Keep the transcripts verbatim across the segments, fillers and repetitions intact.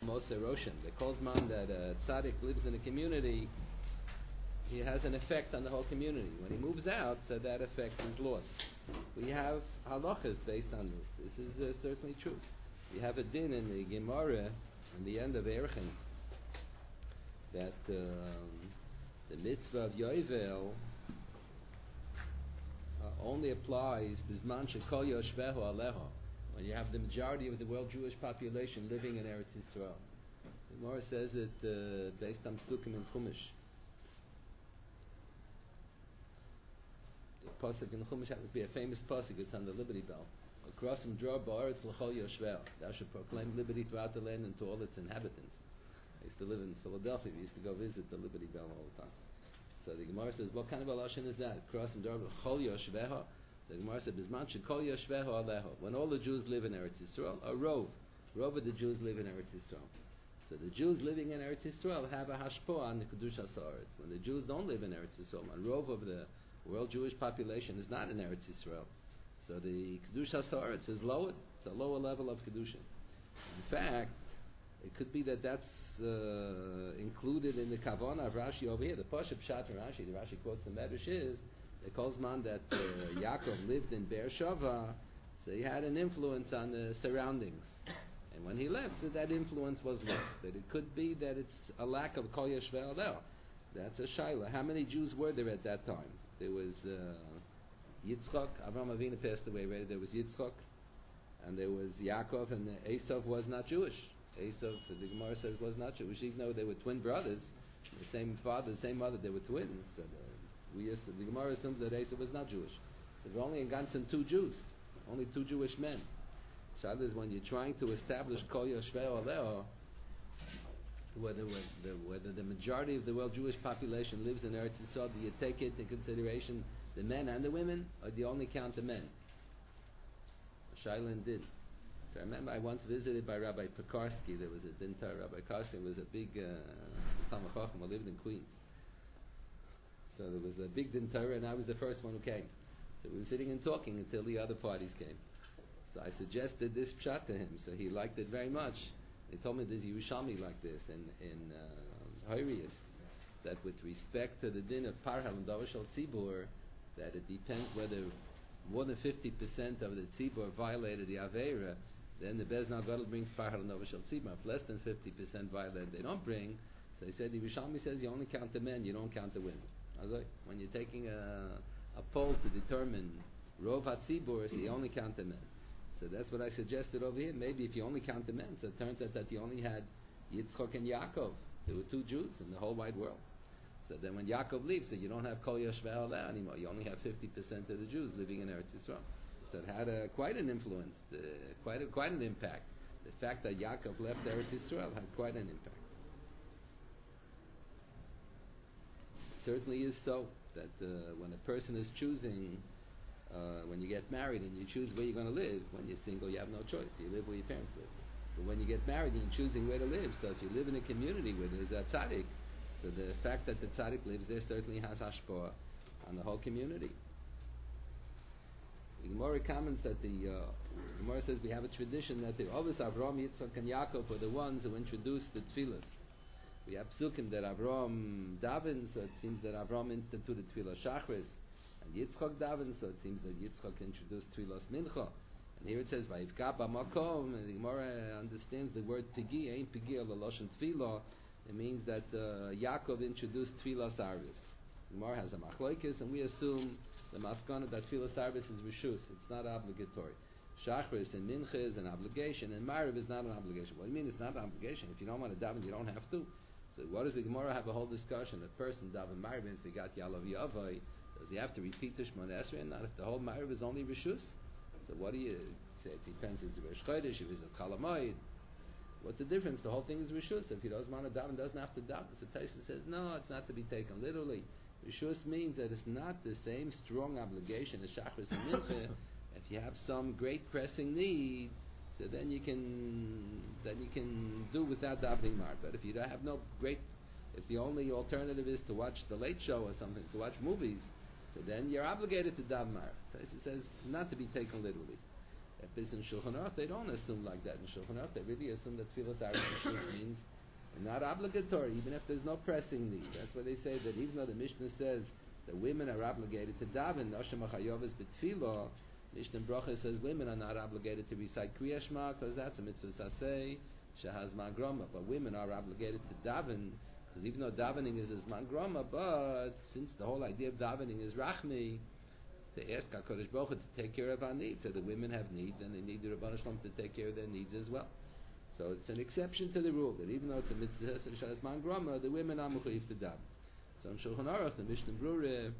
Moshe Roshan. The Kolzman that a tzaddik lives in a community, he has an effect on the whole community. When he moves out, so that effect is lost. We have halachas based on this. This is uh, certainly true. We have a din in the Gemara, in the end of Erchin, that um, the mitzvah of Yovel uh, only applies bisman shekol yoshvehu aleho, when you have the majority of the world Jewish population living in Eretz Yisrael. The Gemara says it uh, based on Psukim and Chumash. The pasuk in Chumash happens to be a famous pasuk. It's on the Liberty Bell. Across from Dror Ba'aretz l'chol yoshvehu, thou should proclaim liberty throughout the land and to all its inhabitants. I used to live in Philadelphia. We used to go visit the Liberty Bell all the time. So the Gemara says, what kind of a lashon is that? Cross and Darb Chol Yoshveha. The Gemara said, Bisman Shekol Yoshveha Aleho. When all the Jews live in Eretz Yisrael, a rov, rov of the Jews live in Eretz Yisrael. So the Jews living in Eretz Yisrael have a hashpoah on the Kedusha Sa'aretz. When the Jews don't live in Eretz Yisrael, a rov of the world Jewish population is not in Eretz Yisrael. So the Kedusha Sa'aretz is lower. It's a lower level of Kedusha. In fact, it could be that that's uh, included in the Kavanah of Rashi over here. The Pashup Pshat in Rashi, the Rashi quotes the Medrash is, it calls man that uh, Yaakov lived in Beersheva, so he had an influence on the surroundings. And when he left, so that influence was lost. That it could be that it's a lack of Kol Yeshveh Aleh. That's a Shaila. How many Jews were there at that time? There was uh, Yitzchak, Avraham Avinu passed away already. There was Yitzchak, and there was Yaakov, and Esav was not Jewish. Esav, the Gemara says, was not Jewish, even though they were twin brothers, the same father, the same mother, they were twins. So the, we used to, the Gemara assumes that Esav was not Jewish. There were only in Gansen two Jews, only two Jewish men. Shad is when you're trying to establish Kol Yoshveh Aleh, whether, whether, whether the majority of the world Jewish population lives in Eretz Yisrael, do you take it into consideration the men and the women, or do you only count the men? Shailin did. I remember I once visited by Rabbi Pekarsky. There was a dintar. Rabbi Pekarsky was a big Talmid Chacham who lived in Queens. So there was a big dintar, and I was the first one who came. So we were sitting and talking until the other parties came. So I suggested this pshat to him. So he liked it very much. He told me there's Yerushalmi like this in in uh, Horius, that with respect to the din of Parhal and Davar Shel Tzibur, that it depends whether more than fifty percent of the Tzibur violated the Aveira, then the Bezdin Gadol brings Parhal and Davar Shel Tzibur. If less than fifty percent violated, they don't bring. So he said, the Yerushalmi says you only count the men, you don't count the women. I was like, when you're taking a, a poll to determine Rov HaTzibur, so you only count the men. So that's what I suggested over here. Maybe if you only count the men, so it turns out that you only had Yitzchak and Yaakov. There were two Jews in the whole wide world. So then when Yaakov leaves, so you don't have Kol Yoshveh Aleh anymore. You only have fifty percent of the Jews living in Eretz Yisrael. So it had a, quite an influence, uh, quite a, quite an impact. The fact that Yaakov left Eretz Yisrael had quite an impact. It certainly is so that uh, when a person is choosing, Uh, when you get married and you choose where you're going to live, when you're single you have no choice. You live where your parents live. But when you get married and you're choosing where to live, so if you live in a community where there's a tzaddik, so the fact that the tzaddik lives there certainly has hashpah on the whole community. The Gemara comments that the uh, Gemara says we have a tradition that the Ovis Avram, Yitzchak, and Yaakov were the ones who introduced the tefillah. We have psukim that Avram davens, so it seems that Avram instituted tefillah shachris. And Yitzchak daven, so it seems that Yitzchak introduced Tfilas Mincha. And here it says, Vayivka b'makom, and the Gemara understands the word Pigi, ain't Pigi al Lashon Tfilah. It means that uh, Yaakov introduced Tfilas Arvis. The Gemara has a machlokes, and we assume the maskana that Tfilas Arvis is rishus, it's not obligatory. Shachris and Mincha is an obligation, and Ma'ariv is not an obligation. What do you mean it's not an obligation? If you don't want to daven, you don't have to. So what does the Gemara have a whole discussion? A person daven Ma'ariv, if he got Yalav Yavai, does he have to repeat the Shemona Esrei? Not if the whole Ma'ariv is only Rishus. So what do you say? It depends if it's a Rosh Chodesh, if it's a Kalamoid. What's the difference? The whole thing is Rishus. If he doesn't want to daven, doesn't have to daven. So Taisa says, no, it's not to be taken literally. Rishus means that it's not the same strong obligation as Shachris and Mincha. If you have some great pressing need, so then you can then you can do without davening Mar. But if you don't have no great, if the only alternative is to watch the Late Show or something, to watch movies, so then you're obligated to daven Mar. It says not to be taken literally. If it's in Shulchan Aruch, they don't assume like that in Shulchan Aruch. They really assume that Tfilas Aris Rishus means not obligatory, even if there's no pressing need. That's why they say that even though the Mishnah says that women are obligated to daven, Noshem HaChayovas B'Tfilah, Mishnah Bracha says women are not obligated to recite Kriya Shema because that's a mitzvah saseh shehaz man grama. But women are obligated to daven because even though davening is as man grama, but since the whole idea of davening is rachmi, to ask HaKadosh Baruch Hu to take care of our needs. So the women have needs and they need the Rebbeinu Shalom to take care of their needs as well. So it's an exception to the rule that even though it's a mitzvah shehaz man grama, the women are mechuyev to daven. So in Shulchan Aruch, the Mishnah Brura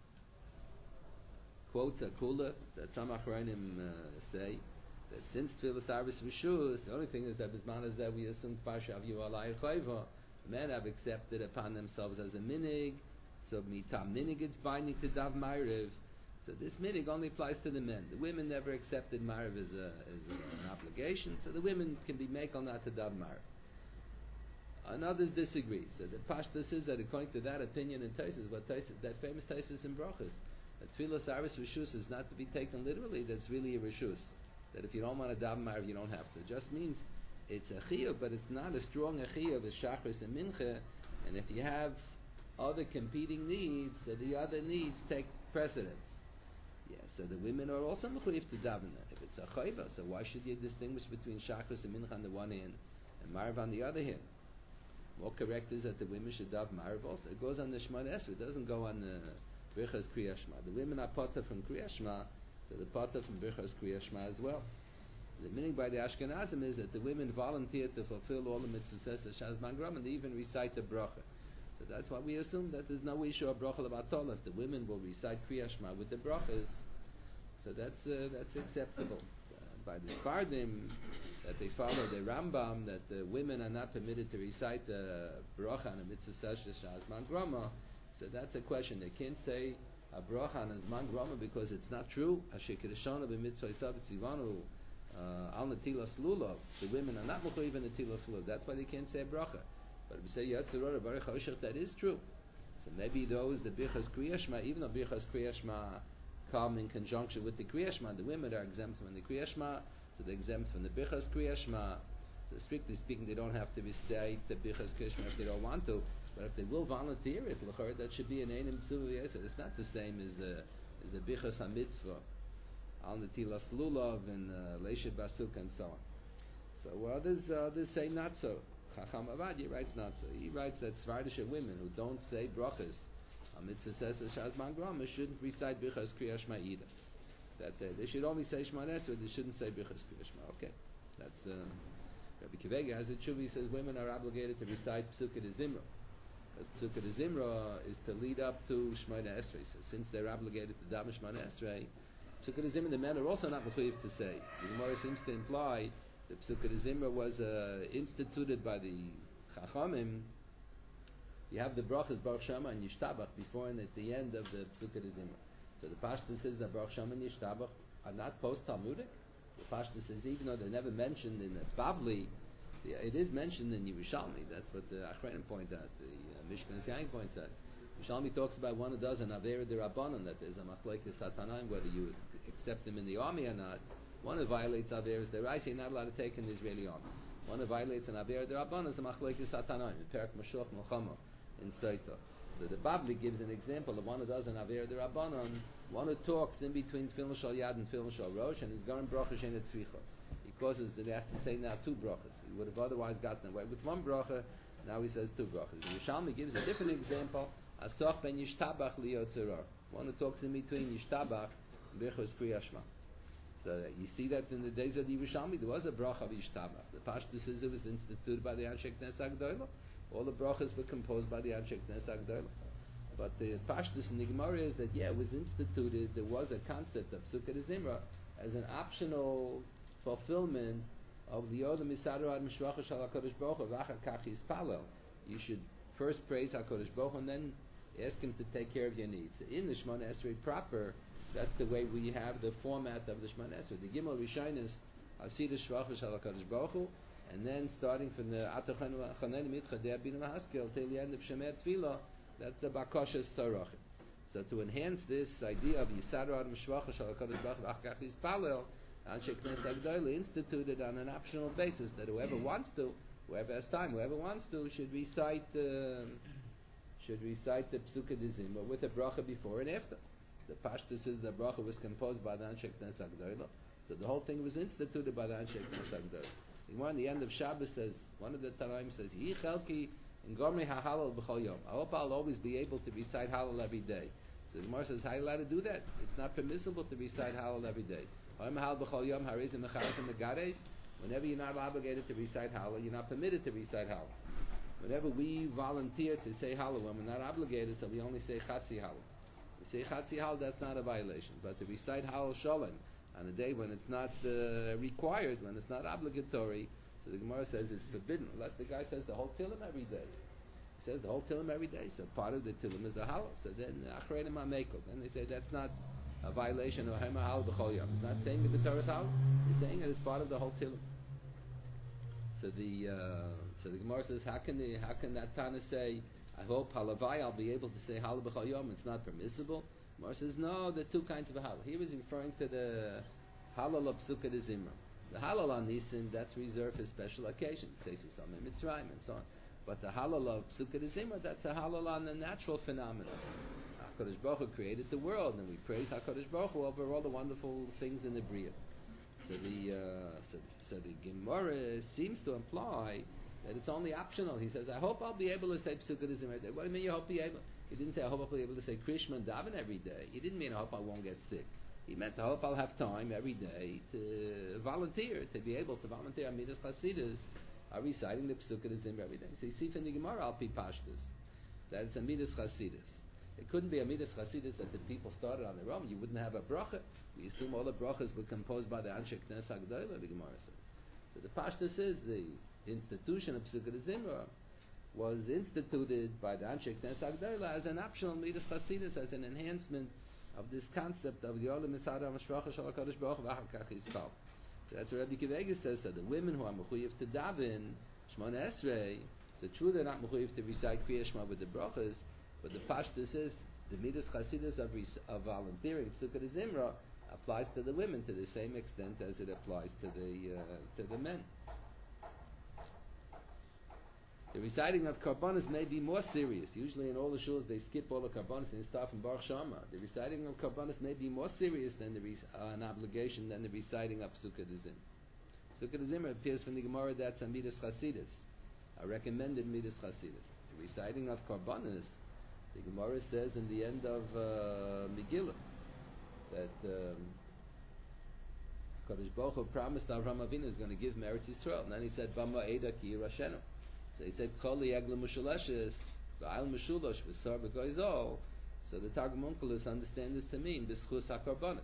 quotes a kula that some Achronim uh, say that since Tfilas Aris Rishus, the only thing is that Bisman is that we assume Parsha Aviyu Alai Chayva, men have accepted upon themselves as a minig, so mitam minig it's binding to Dav Ma'ariv. So this minig only applies to the men. The women never accepted Ma'ariv as, a, as a, an obligation, so the women can be make on that to Dav Ma'ariv. And others disagree. So the Pashtus is that according to that opinion in Taisus, what Taisus, that famous Taisus in Brachas, that Tfilas Aris Rishus is not to be taken literally, that's really a Rishus. That if you don't want to daven Ma'ariv, you don't have to. It just means it's a chiyuv, but it's not a strong a chiyuv as Shachris and Mincha, and if you have other competing needs, so the other needs take precedence. Yeah, so the women are also mechuyev to daven. If it's a chayva, so why should you distinguish between Shachris and Mincha on the one hand, and Ma'ariv on the other hand? More correct is that the women should daven Ma'ariv also. It goes on the Shemona Esrei, it doesn't go on the Birchas Kriya Shema. The women are potter from Kriya Shema, so the potter from Birchas Kriya Shema as well. The meaning by the Ashkenazim is that the women volunteer to fulfill all the mitzvahs of Shas Mangram and they even recite the bracha. So that's why we assume that there's no issue of bracha levatol if the women will recite Kriya Shema with the brachas. So that's uh, that's acceptable. Uh, by the Sfardim, that they follow the Rambam, that the women are not permitted to recite the bracha on a mitzvah of Shas Mangrama. So that's a question. They can't say a bracha on a Zman Grama because it's not true. Asher Kedeshana b'mitzvah Yisav Tzivanu al Netilas Lulav. The women are not mechuyev in Netilas Lulav. That's why they can't say a bracha. But if we say Yatzirah Baruch HaOshech, that is true. So maybe those the Birchas Kriya Shema, even though Birchas Kriya Shema come in conjunction with the Kriya Shema, the women are exempt from the Kriya Shema, so they're exempt from the Birchas Kriya Shema. So strictly speaking, they don't have to recite the Birchas Kriya Shema if they don't want to. But if they will volunteer it, that should be an Einim Tzuva Yesed. It's not the same as the as the Bichas HaMitzvah, Al Netilas Lulav and Leishet Basuk and so on. So others uh, others say not so. Chacham Avadi writes not so. He writes that Svardisha women who don't say brachas on mitzvah says that Shas Mangrama shouldn't recite Bichas Kriya Shema either. That uh, they should only say Shema Nesra, they shouldn't say Bichas Kriya Shema. Okay, that's uh, Rabbi Kivega as it should be says women are obligated to recite Psukkah de Zimra. Psukkah de Zimra is to lead up to Shemona Esrei. So since they're obligated to daven Shemona Esrei, Psukkah de Zimra, the men are also not mechuyev to say. The Gemara seems to imply that Psukkah de Zimra was uh, instituted by the Chachamim. You have the brachas Baruch Shema and Yishtabach before and at the end of the Psukkah de Zimra. So the Pashtus says that Baruch Shema and Yishtabach are not post-Talmudic. The Pashtus says even though they're never mentioned in the Bavli, it is mentioned in Yerushalmi. That's what the Achronim point out. The uh, Mishkan Yang points out. Yerushalmi talks about one a dozen Avera de Rabbanon, that there's a Machlekes Satanaim, whether you accept them in the army or not. One who violates Averas de Raisa, you're not allowed to take in the Israeli army. One who violates an Avera de Rabbanon is a Machlekes Satanaim, in Perak Mashuach Melchama, in Saita. So the Bavli gives an example of one who does an Avera de Rabbanon, one who talks in between Tefillin Shal Yad and Tefillin Shal Rosh, and he's going Bracha Shein Tzvicha. He causes that they have to say now two brachas. He would have otherwise gotten away with one bracha. Now he says two brachas. The Yerushalmi gives a different example. Asoch ben yishtabach liyotzerar. One who talks in between yishtabach and Birchos Kriya Shema. So you see that in the days of the Yerushalmi there was a bracha of yishtabach. The Pashtus is it was instituted by the Anshe Knesset Agdolah. All the brachas were composed by the Anshe Knesset Agdolah. But the Pashtus in the Gemara is that yeah, it was instituted. There was a concept of Sukkah de Zimra as an optional fulfillment of the Yodam Misadur Ad Mishracha Shal HaKadosh Baruch Hu V'achar Kach Yispalel. You should first praise HaKadosh Baruch Hu and then ask Him to take care of your needs. In the Shemona Esrei proper, that's the way we have the format of the Shemona Esrei. The Gimel Rishon is Hasidah Shvacha Shal HaKadosh Baruch Hu, and then starting from the Atachan Chanen Mitcha De'ah Bina Mahaskel till the end of Shemer Tefillah, that's the Bakoshes Sarachim. So to enhance this idea of Yisadur Ad Mishracha Shal HaKadosh Baruch Hu V'achar Kach Yispalel, Anshe Knesset Agdola instituted on an optional basis that whoever wants to, whoever has time, whoever wants to, should recite uh, should recite the Psukkah de Zimra with a bracha before and after. The Pashtus is the bracha was composed by the Anshe Knesset Agdola, so the whole thing was instituted by the Anshe Knesset Agdola. The one at the end of Shabbos says, one of the Tanaim says, Yi chelki in Gomri HaHalal b'chol yom. I hope I'll always be able to recite Halal every day. So the Gemara says, how are you allowed to do that? It's not permissible to recite Halal every day. Whenever you're not obligated to recite Halal, you're not permitted to recite Halal. Whenever we volunteer to say Halal, when we're not obligated, so we only say Chatzi Halal. We say Chatzi Halal, that's not a violation. But to recite Halal Shalom on a day when it's not uh, required, when it's not obligatory, so the Gemara says it's forbidden, unless the guy says the whole Tillim every day. He says the whole Tillim every day, so part of the Tillim is the Halal. So then, Achreinim HaMekel, then they say that's not a violation of Hema Halal B'chol Yom. It's not saying that the Torah is Halal, it's saying it is part of the whole Tillim. So the uh, so the Gemara says, how can the, how can that Tana say, I hope Halavai I'll be able to say Halal B'chol Yom, it's not permissible? The Gemara says, no, there are two kinds of Halal. He was referring to the Halal of Psukkah de Zimra. The halal on Nisan, that's reserved for special occasions, Seisus Amim Mitzrayim and so on. But the halal of Psukkah de Zimra, that's a halal on the natural phenomena. HaKadosh Baruch Hu created the world, and we praise HaKadosh Baruch Hu over all the wonderful things in the Bria. So the uh, so, so the Gemara seems to imply that it's only optional. He says, I hope I'll be able to say Psukkah de Zimra every day. What do you mean you hope I'll be able? He didn't say, I hope I'll be able to say Krishma and Davin every day. He didn't mean, I hope I won't get sick. He meant, I hope I'll have time every day to volunteer, to be able to volunteer. Amidas Chasidus are reciting the Psukkah de Zimra every day. So you see from the Gemara, Al Pi Pashtus, that it's Amidas Chasidus. It couldn't be Amidas Chasidus that the people started on their own. You wouldn't have a bracha. We assume all the brachas were composed by the Anshe Knesset Agdola, the Gemara says. So the Pashtus is the institution of Psukkah de Zimra was instituted by the Anshe Knesset Agdola as an optional Amidas Chasidus, as an enhancement of this concept of the Olam Misada Mashracha Shal HaKadosh Baruch Hu V'achakach Yizchal. So that's what Rabbi Kivega says, that the women who are mechuyev to daven Shmona Esrei, so true they're not mechuyev to recite Kriya Shema with the brachas, but the Pashtus is the Midas Chasidus of, of volunteering Psukkah de Zimra applies to the women to the same extent as it applies to the uh, to the men. The reciting of Karbonos may be more serious. Usually in all the shuls they skip all the Karbonos and start from Baruch Shama. The reciting of Karbonos may be more serious than the re- uh, an obligation than the reciting of Psukkah de Zimra. Psukkah de Zimra appears from the Gemara that's a Midas Chasidus, a recommended Midas Chasidus. The reciting of Karbonos, the Gemara says in the end of uh, Megillah that um, Kadosh Baruch Hu promised Avraham Avinu is going to give Meretz Yisrael, and then he said, Bama Eda Ki Yirashenu. So he said, Kol Yagla Mushaleshes, V'ayl Mushulosh, V'sar B'goizol. So the Targum Onkelos understand this to mean, B'schus HaKarbonos.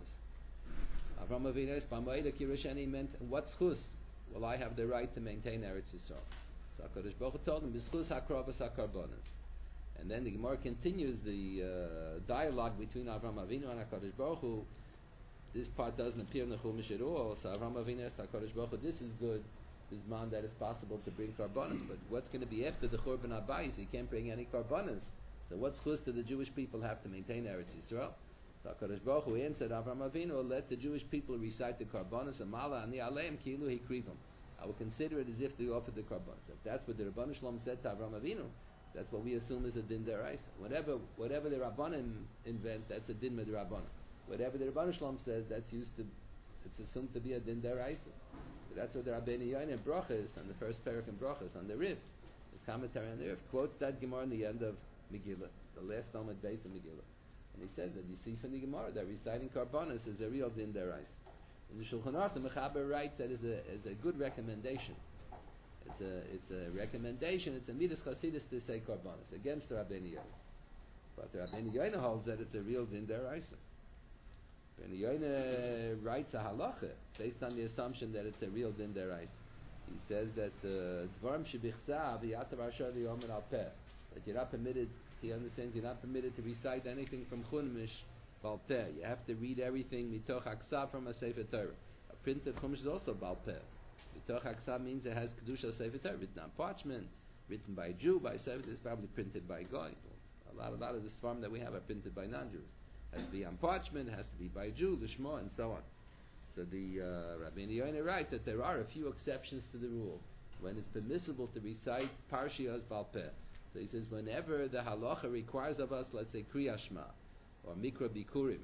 Avraham Avinu says, Bama Eda Ki Yirashenu meant, what schus? Well, I have the right to maintain Eretz Yisrael. So HaKadosh Baruch Hu told him, B'schus HaKravas HaKarbonos. And then the Gemara continues the uh, dialogue between Avraham Avinu and HaKadosh Baruch Hu. This part doesn't appear in the Chumash at all. So Avraham Avinu asked HaKadosh Baruch Hu, this is good, this man that it's possible to bring karbonos, but what's going to be after the Churban Abayis? You can't bring any karbonos. So what schus do the Jewish people have to maintain Eretz Yisrael? So HaKadosh Baruch Hu answered Avraham Avinu, let the Jewish people recite the karbonos, Amala ani aleim kilu hikrivim. I will consider it as if they offered the karbonos. If that's what the Rabban Shalom said to Avraham Avinu, that's what we assume is a din deraisa. Whatever, whatever the Rabbanim invent, that's a din midrabanan. Whatever the Rabban Shalom says, that's used to, it's assumed to be a din deraisa. So that's what the Rabbeinu Yoin in Brachas, on the first parak in Brachas, on the Riv, his commentary on the Riv, quotes that Gemara in the end of Megillah, the last Talmud base of Megillah. And he says that you see from the Gemara that reciting karbonos is a real din deraisa. In the Shulchan Aruch, the Mechaber writes that is a, is a good recommendation. It's a, it's a recommendation, it's a Midas Chasidus to say karbonos, against the Rabbeinu Yoin. But the Rabbeinu Yoin holds that it's a real din deraisa. Rabbeinu Yoin writes a halacha based on the assumption that it's a real din deraisa. He says that Dvarim shebichsav yatav ashar liyomer al peh, that you're not permitted, he understands you're not permitted to recite anything from Chumash bal peh. You have to read everything mitoch haksav from a Sefer Torah. A printed Chumash is also bal peh. Mitoch haksav means it has kedusha Sefer Torah, written on parchment, written by a Jew, by Sefer, it's probably printed by Goy. A lot, a lot of the Sfarim that we have are printed by non-Jews. It has to be on parchment, it has to be by a Jew, the Shema, and so on. So the uh, Rabbi Yoina writes that there are a few exceptions to the rule when it's permissible to recite Parshiyos Bal Peh. So he says whenever the halacha requires of us, let's say Kriyas Shema, or Mikra Bikurim,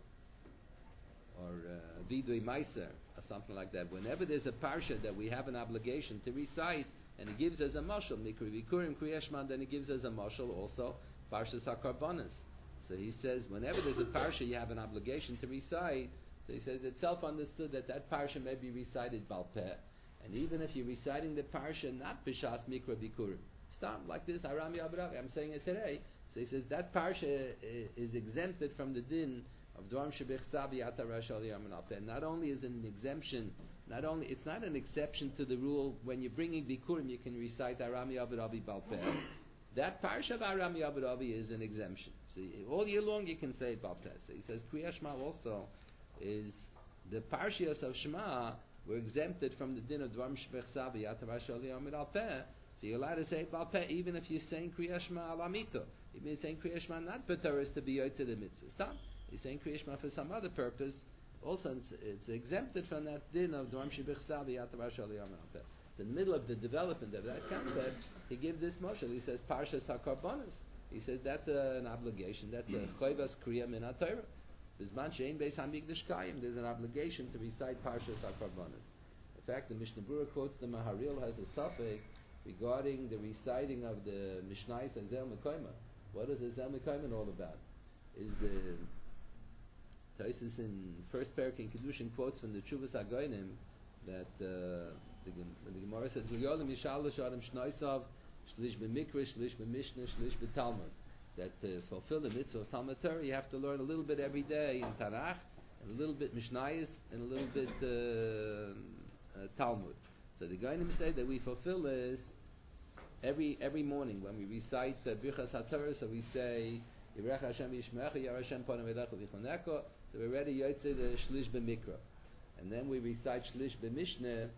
or uh, Vidui Meiser, or something like that, whenever there's a parsha that we have an obligation to recite, and he gives us a mashal, Mikra Bikurim, Kriyas Shema, then he gives us a mashal also, Parshas HaKarbonos. So he says whenever there's a parsha you have an obligation to recite, so he says it's self-understood that that parsha may be recited Bal Peh. And even if you're reciting the parsha not B'shas Mikra Bikurim, stop like this, Aram Yabrav, I'm saying it today. So he says that parsha is exempted from the din of Dvarim Shebechsav Yata Rosh Aliyam and Al Peh. Not only is it an exemption, not only it's not an exception to the rule when you're bringing Bikurim you can recite Aram Yabravi Bal Peh. That parsha of Aram Yabravi is an exemption. So all year long you can say it Bal Peh. So he says Kriyas Shema also is the Parshiyos of Shema were exempted from the din of Dvarim Shebechsav Yata Rosh Aliyam and Al Peh. So you're allowed to say it Bal Peh even if you're saying Kriyas Shema Al Amito. Even if you're saying Kriyas Shema not B'Torah to be Yotzei the mitzvah. Stop. You're saying Kriyas Shema for some other purpose. Also, it's, it's exempted from that din of Dvarim Shebechsav Yata Rosh Aliyam and Al Peh. In the middle of the development of that concept, he gives this motion. He says Parshas HaKarbonos. He says that's a, an obligation. That's a Chayvas Kriya Min HaTorah. There's an obligation to recite Parshas HaKarbonos. In fact, the Mishnah Berurah quotes the Maharil has a suffix regarding the reciting of the Mishnayos and Zel Mekoima. What is the Zel Mekoima all about? Is the Taisus in first parak in Kedushin quotes from the Chuvas HaGoynim that uh, the, the Gemara says Yolim Yishal L'Shadim Shnaisav Shlish B'Mikra Shlish B'Mishnah Shlish B'Talmud. That to fulfill the mitzvah of Talmud Torah, you have to learn a little bit every day in Tanakh, and a little bit Mishnayos, and a little bit uh, uh, Talmud. So the Goyim say that we fulfill this every every morning when we recite uh, Birchas HaTorah. So we say Yirech Hashem Yishmecha Yar Hashem Ponim Elecha V'Choneka. So we're ready Yotzei the Shlish B'Mikra, and then we recite Shlish B'Mishnah.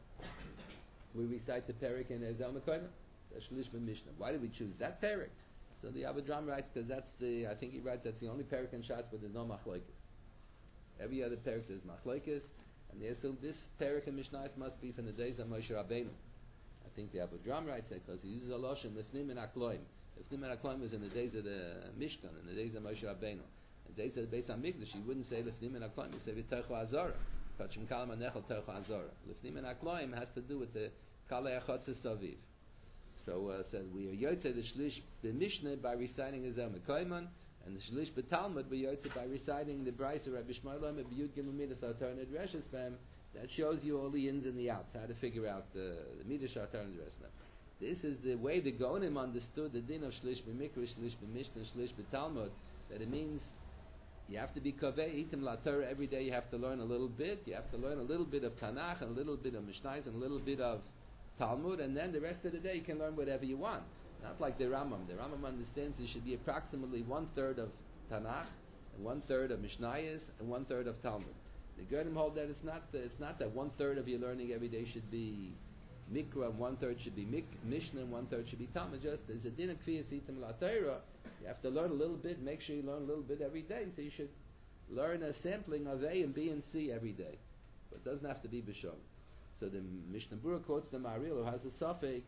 We recite the Perek in Ezel Mekoima, the Shlish B'Mishnah. Why did we choose that Perek? So the Abadram writes because that's the, I think he writes that's the only parak in Shas where there's no machlokes. Every other parak there's machlokes, and they assume this parak in Mishnayos must be from the days of Moshe Rabbeinu. I think the Abadram writes that because he uses a loshon lifnim and akloim. Lifnim and akloim was in the days of the Mishkan, in the days of Moshe Rabbeinu. In the days of the Beis Hamikdash, you wouldn't say lifnim and akloim. You say v'tochu azara. Kachim kalam anechel tochu azara. Lifnim and akloim has to do with the kalei achotzes saviv. So uh, said we are yotzei the shlish the Mishnah by reciting the Zel Mekoiman, and the shlish b'Talmud we yotzei by reciting the Brayso of Rabbi Shmuel Omer b'Yud Gimel Midas HaTorah Nidreshes Bem. That shows you all the ins and the outs, how to figure out the, the Midas HaTorah Nidreshes. This is the way the Gonim understood the din of shlish b'Mikra, shlish b'Mishnah, shlish b'Talmud. That it means you have to be kaveh itim la Torah every day. You have to learn a little bit. You have to learn a little bit of Tanakh and a little bit of Mishnayos and a little bit of Talmud, and then the rest of the day you can learn whatever you want. Not like the Rambam. The Rambam understands there should be approximately one third of Tanakh, and one third of Mishnayos, and one third of Talmud. The Gerim hold that it's not the, it's not that one third of your learning every day should be Mikra, and one third should be Mik, Mishnah, and one third should be Talmud. Just there's a din of Kriyas Itim La Torah. You have to learn a little bit. Make sure you learn a little bit every day. So you should learn a sampling of A and B and C every day, but it doesn't have to be B'Shom. So the Mishnah Berurah quotes the Maharil who has a suffix.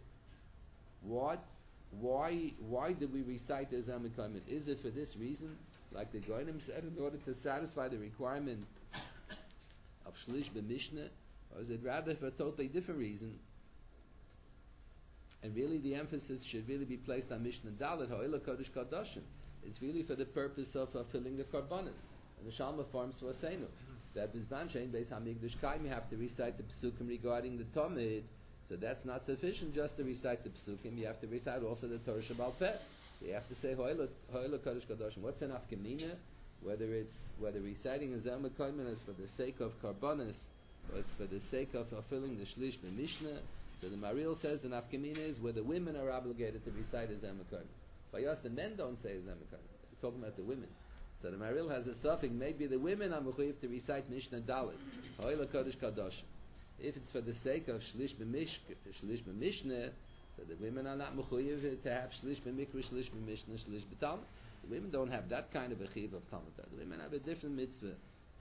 What, why, why did we recite the Zel Mekoima? Is it for this reason, like the Goyim said, in order to satisfy the requirement of Shlish b'Mishnah, or is it rather for a totally different reason? And really, the emphasis should really be placed on Mishnah Dalet Ha'ila Kodesh Kadoshim. It's really for the purpose of fulfilling the Karbonos and the Shalma forms for Asenu. That Bizman Shein Beis Hamikdash Kaim, you have to recite the Psukim regarding the Tomid, so that's not sufficient just to recite the Psukim. You have to recite also the Torah Shabbal Peh. So you have to say Ho'ela Kodesh Kadoshim. What's an afkamina? Whether it's whether reciting a Zel Mekoiman is for the sake of Karbonos, or it's for the sake of fulfilling the Shlish B'Mishnah. So the Maharil says an afkamina is where the women are obligated to recite a Zel Mekoiman. By us, the men don't say a Zel Mekoiman. He's talking about the women. So the Maharil has a suffix, maybe the women are mechuyev to recite Mishnah Dalet, Ha'ila Kodesh Kadoshim. If it's for the sake of Shlish B'Mishnah, so the women are not mechuyev to have Shlish B'Mikra, Shlish B'Mishnah, Shlish B'Talmud. The women don't have that kind of a chiv of Talmud. The women have a different mitzvah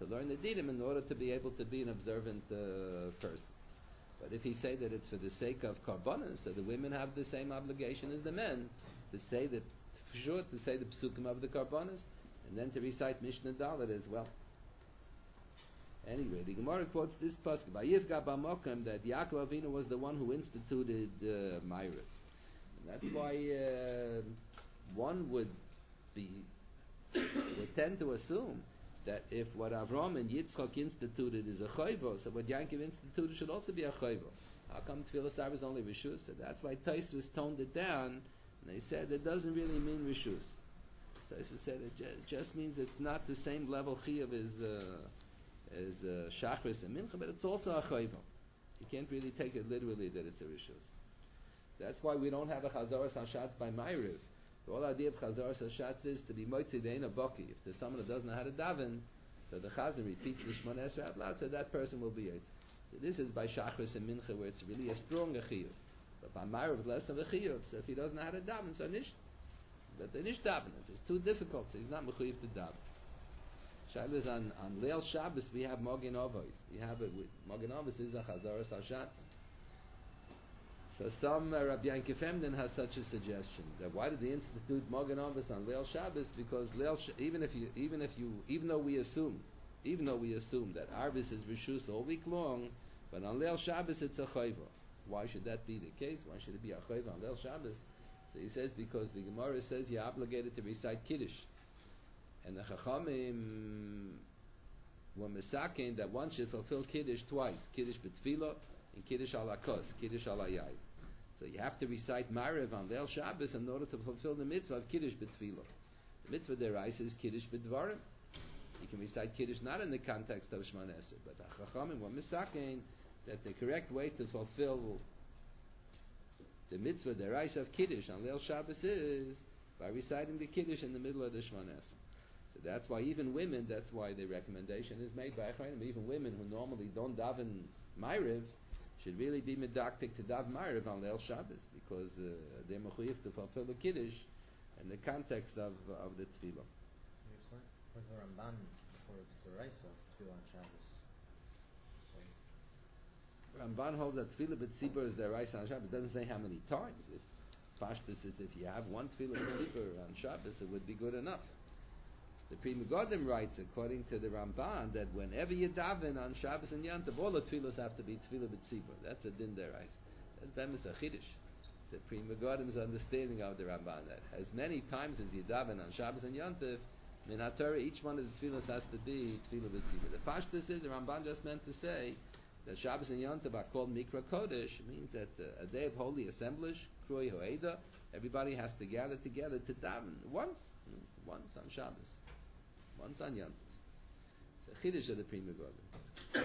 to learn the dinim in order to be able to be an observant uh, person. But if he say that it's for the sake of karbanos, so the women have the same obligation as the men to say that, for sure, to say the psukim of the karbanos, and then to recite Mishnah Dalet as well. Anyway, the Gemara quotes this pasuk by Yivga B'Mokem that Yaakov Avinu was the one who instituted uh, Ma'ariv. And that's why uh, one would be would tend to assume that if what Avram and Yitzchak instituted is a chayvo, so what Yaakov instituted should also be a chayvo. How come Tfilas Arba is only rishus? So that's why Tosfos toned it down, and they said it doesn't really mean rishus. Tosfos said it ju- just means it's not the same level chiyuv as uh, as uh, Shachris and Mincha, but it's also a chayva. You can't really take it literally that it's a rishus. That's why we don't have a chazaras hashatz by Ma'ariv. The whole idea of chazaras hashatz is to be moitzi deina baki. If there's someone who doesn't know how to daven, so the chazan repeats the Shemona Esrei out loud, so that person will be it. So this is by Shachris and Mincha where it's really a stronger chiyuv. But by Ma'ariv, less of a chiyuv. So if he doesn't know how to daven, so nish. But the nish daven. If it's too difficult, so he's not mechuyev to daven. Shaila is on, on Leil Shabbos we have Mogen Avos. We have it with Mogen Avos is a Chazaras Hashat. So some uh, Rabbi Yankif Emden has such a suggestion that why did they institute Mogen Avos on Leil Shabbos? Because Leil Sh- even if you even if you even though we assume even though we assume that Arvis is Rishus all week long, but on Leil Shabbos it's a Chayva. Why should that be the case? Why should it be a Chayva on Leil Shabbos? So he says because the Gemara says you're obligated to recite Kiddush. And the Chachamim were misakin that one should fulfill Kiddush twice, Kiddush b'tfilah and Kiddush ala kos, Kiddush ala yai. So you have to recite Ma'ariv on Leil Shabbos in order to fulfill the mitzvah of Kiddush b'tfilah. The mitzvah deraisa is Kiddush b'dvarim. You can recite Kiddush not in the context of Shemona Esrei, but the Chachamim were misakin that the correct way to fulfill the mitzvah deraisa of Kiddush on Leil Shabbos is by reciting the Kiddush in the middle of the Shemona Esrei. So that's why even women, that's why the recommendation is made by Achronim, even women who normally don't daven Ma'ariv should really be medactic to daven Ma'ariv on Leil Shabbos because uh, they're mechuyev to fulfill the Kiddush in the context of of the Tefillah. Where's the Ramban before it's the Raisa Tefillah on Shabbos? So. Ramban holds that Tefillah b'tzibur is the Raisa on Shabbos. It doesn't say how many times. If Pashtus is if you have one Tefillah b'tzibur on Shabbos, it would be good enough. The Pri Megadim writes, according to the Ramban, that whenever you daven on Shabbos and Yantav, all the tefillos have to be tefillah b'tzibur. That's a din derais. That's bemis a chiddush. The Pri Megadim's understanding of the Ramban that as many times as you daven on Shabbos and Yantav, min haTorah, each one of the tefillos has to be tefillah b'tzibur. The pashtus is the Ramban just meant to say that Shabbos and Yantav are called Mikra Kodesh. It means that uh, a day of holy assemblage, Kroi Ho'eda, everybody has to gather together to daven once, once on Shabbos. Once on Yom Tov. It's a chiddush of the Pri Megadim.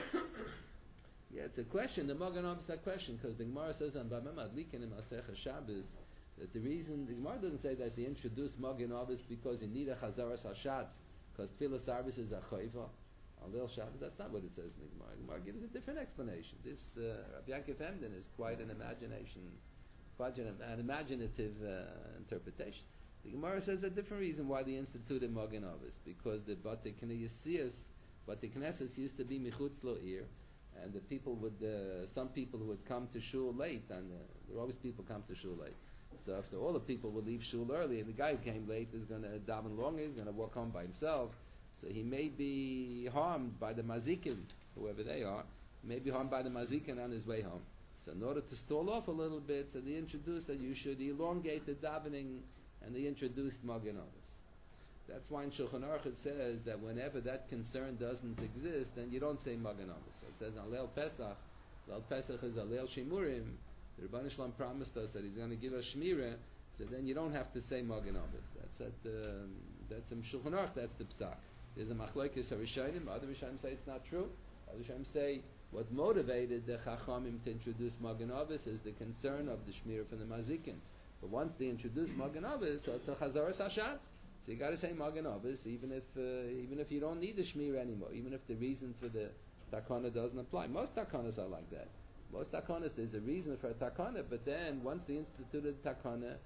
Yeah, it's a question. The Mogen Avos is a question because the Gemara says on Bamem Adlikin in Masechah Shabbos that the reason the Gemara doesn't say that they introduced Mogen Avos because you need a Chazaras Hashatz because Tfilas Arba is a chayva on Leil Shabbos. That's not what it says in the Gemara. The Gemara gives a different explanation. This uh, Rabbi Yankif Emden is quite an imagination, quite an, an imaginative uh, interpretation. The Gemara says a different reason why they instituted Mogen Avos because the Batei Knesses, Batei Knesses used to be Michutz Lo'ir, and the people would, uh, some people who would come to shul late, and uh, there were always people come to shul late. So after all the people would leave shul early, and the guy who came late is going to daven longer, he's going to walk home by himself. So he may be harmed by the mazikin, whoever they are. He may be harmed by the mazikin on his way home. So in order to stall off a little bit, so they introduced that you should elongate the davening. And they introduced Mogen Avos. That's why in Shulchan Aruch it says that whenever that concern doesn't exist, then you don't say Mogen Avos. So it says on Leil Pesach, Leil Pesach is a Leil Shimurim. The Rebbeinu Shalom promised us that He's going to give us Shmirah, so then you don't have to say Mogen Avos. That's at um, that's in Shulchan Aruch. That's the Psak. There's a Machlokes Harishonim. Other Rishonim say it's not true. Other Rishonim say what motivated the Chachamim to introduce Mogen Avos is the concern of the Shmirah from the Mazikin. But once they introduce Mogen Avos, so it's a Chazaras Hashatz. So you got to say Mogen Avos, even if uh, even if you don't need the Shmir anymore, even if the reason for the Takana doesn't apply. Most Takanas are like that. Most Takanas, there's a reason for a Takana, but then once they instituted Takana,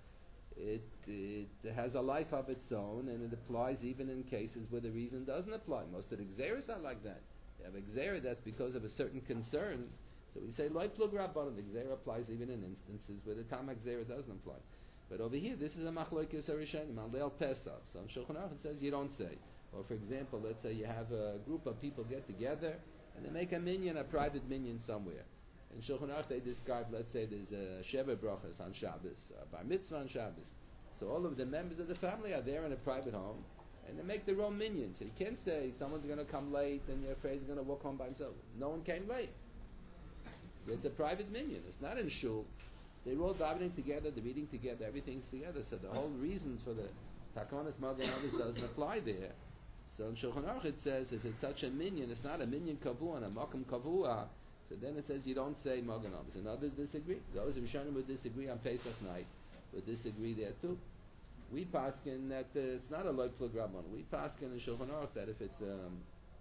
it, it has a life of its own, and it applies even in cases where the reason doesn't apply. Most of the Gzeres are like that. You have a Gzera that's because of a certain concern, so we say Loi Plug Rabbanon. The Gzera applies even in instances where the Tamak Gzera doesn't apply. But over here, this is a Machlokes Harishonim, on Leil Pesach. So in Shulchan Aruch it says you don't say. Or for example, let's say you have a group of people get together and they make a minyan, a private minyan somewhere. In Shulchan Aruch they describe, let's say there's a Sheva Brachas on Shabbos, a Bar Mitzvah on Shabbos. So all of the members of the family are there in a private home, and they make their own minyan. So you can't say someone's going to come late and you're afraid he's going to walk home by himself. No one came late. It's a private minyan. It's not in shul. They're all davening together, they're eating together, everything's together. So the whole reason for the Takonis Magen Avos doesn't apply there. So in Shulchan Aruch it says if it's such a minyan, it's not a minyan kavua and a makom kavua. So then it says you don't say Magen Avos. And others disagree. Those who Rishonim would disagree on Pesach night would disagree there too. We paskin that uh, it's not a loy plug rabban. We paskin in Shulchan Aruch that if it's um,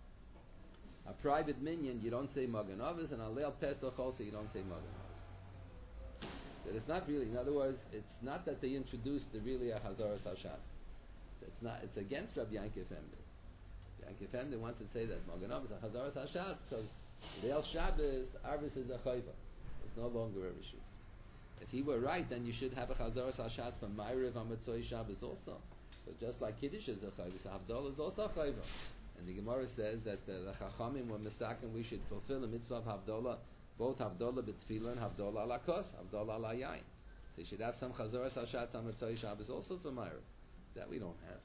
a private minyan, you don't say Magen Avos, and on Leil Pesach also you don't say Magen Avos. That it's not really. In other words, it's not that they introduced the really a Hazaras Hashat. It's not. It's against Rabbi Yankee Efendi. Yankee Efendi wants to say that Magen Avos is a Hazaras Hashat because Leil Shabbos Arvis is a Chayva. It's no longer a Rishus. If he were right, then you should have a Chazaras Hashat from Ma'ariv on Motzei Shabbos also. So just like Kiddush is a Chayva, so Havdalah is also a Chayva. And the Gemara says that uh, the Chachamim were mistaken, we should fulfill the mitzvah of Havdalah, both Havdalah b'tefillah and Havdalah ala kos, Havdalah ala yain. So you should have some Chazaras Hashat on Motzei Shabbos also for Ma'ariv. That we don't have.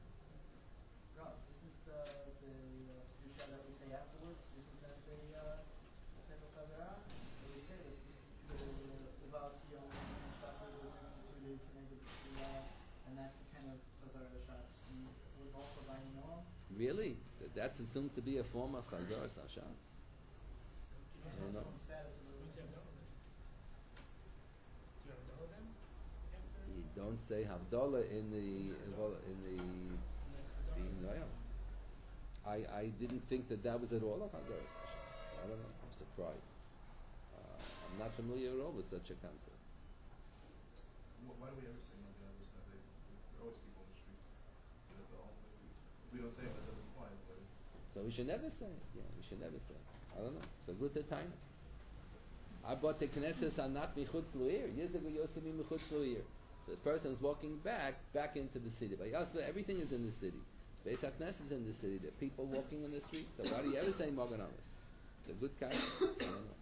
Rob, isn't uh, the uh, Kedusha that we say afterwards, isn't that the uh, type of Chazara? We say that the Val Tzion and Shabbos was instituted connected to uh, and that's the kind of Chazara Hashat. Would also by Noam? Really? That that's assumed to be a form of Chazaras Hashat? I don't know. You don't say Havdalah in the in the B'Inoyam. I I didn't think that that was at all a Chazaras Hashat. I don't know. I'm surprised. Uh, I'm not familiar at all with such a concept. Why do we ever say Magen Avos nowadays? There are always people in the streets. So that the whole, if we don't say it, that doesn't apply. But So we should never say it. Yeah, we should never say it. I don't know. It's a good time. I bought the Knesset are not Michutz Lu'ir. Years ago, you used to be Michutz Lu'ir. So the person's walking back, back into the city. But also, everything is in the city. Beis HaKnesset is in the city. There are people walking in the street. So why do you ever say Magen Avos? It's a good kind. I don't know.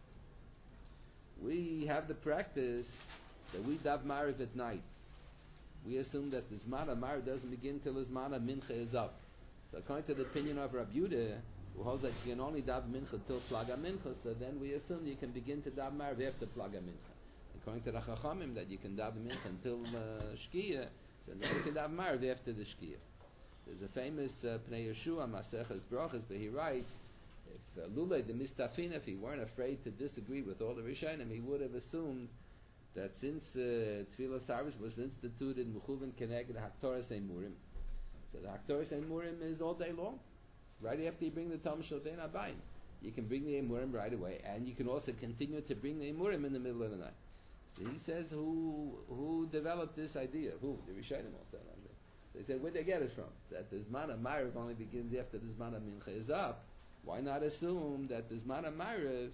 We have the practice that we dav Ma'ariv at night. We assume that the Zman of Ma'ariv doesn't begin till the Zman of Mincha is up. So according to the opinion of Rabbi Yehuda, who holds that you can only dav Mincha till Plaga Mincha, so then we assume you can begin to dav Ma'ariv after Plaga Mincha. According to the Chachamim, that you can dav Mincha until uh, Shkia, so then you can dav Ma'ariv after the Shkia. There's a famous uh, Pnei Yeshua, Maseches Brachas, but he writes, if uh, Lulei the Mistafin, if he weren't afraid to disagree with all the Rishonim, he would have assumed that since uh, Tfilah Sarvis was instituted Mechuvin Keneged Haktoras Emurim, so the Haktoras Emurim is all day long. Right after you bring the Tam Shaltein Abayim, you can bring the Emurim right away, and you can also continue to bring the Emurim in the middle of the night. So he says, who who developed this idea? Who? The Rishonim all said on this. They said, where'd they get it from? That the Zman of Ma'ariv only begins after the Zman of Mincha is up. Why not assume that the Zman of Ma'ariv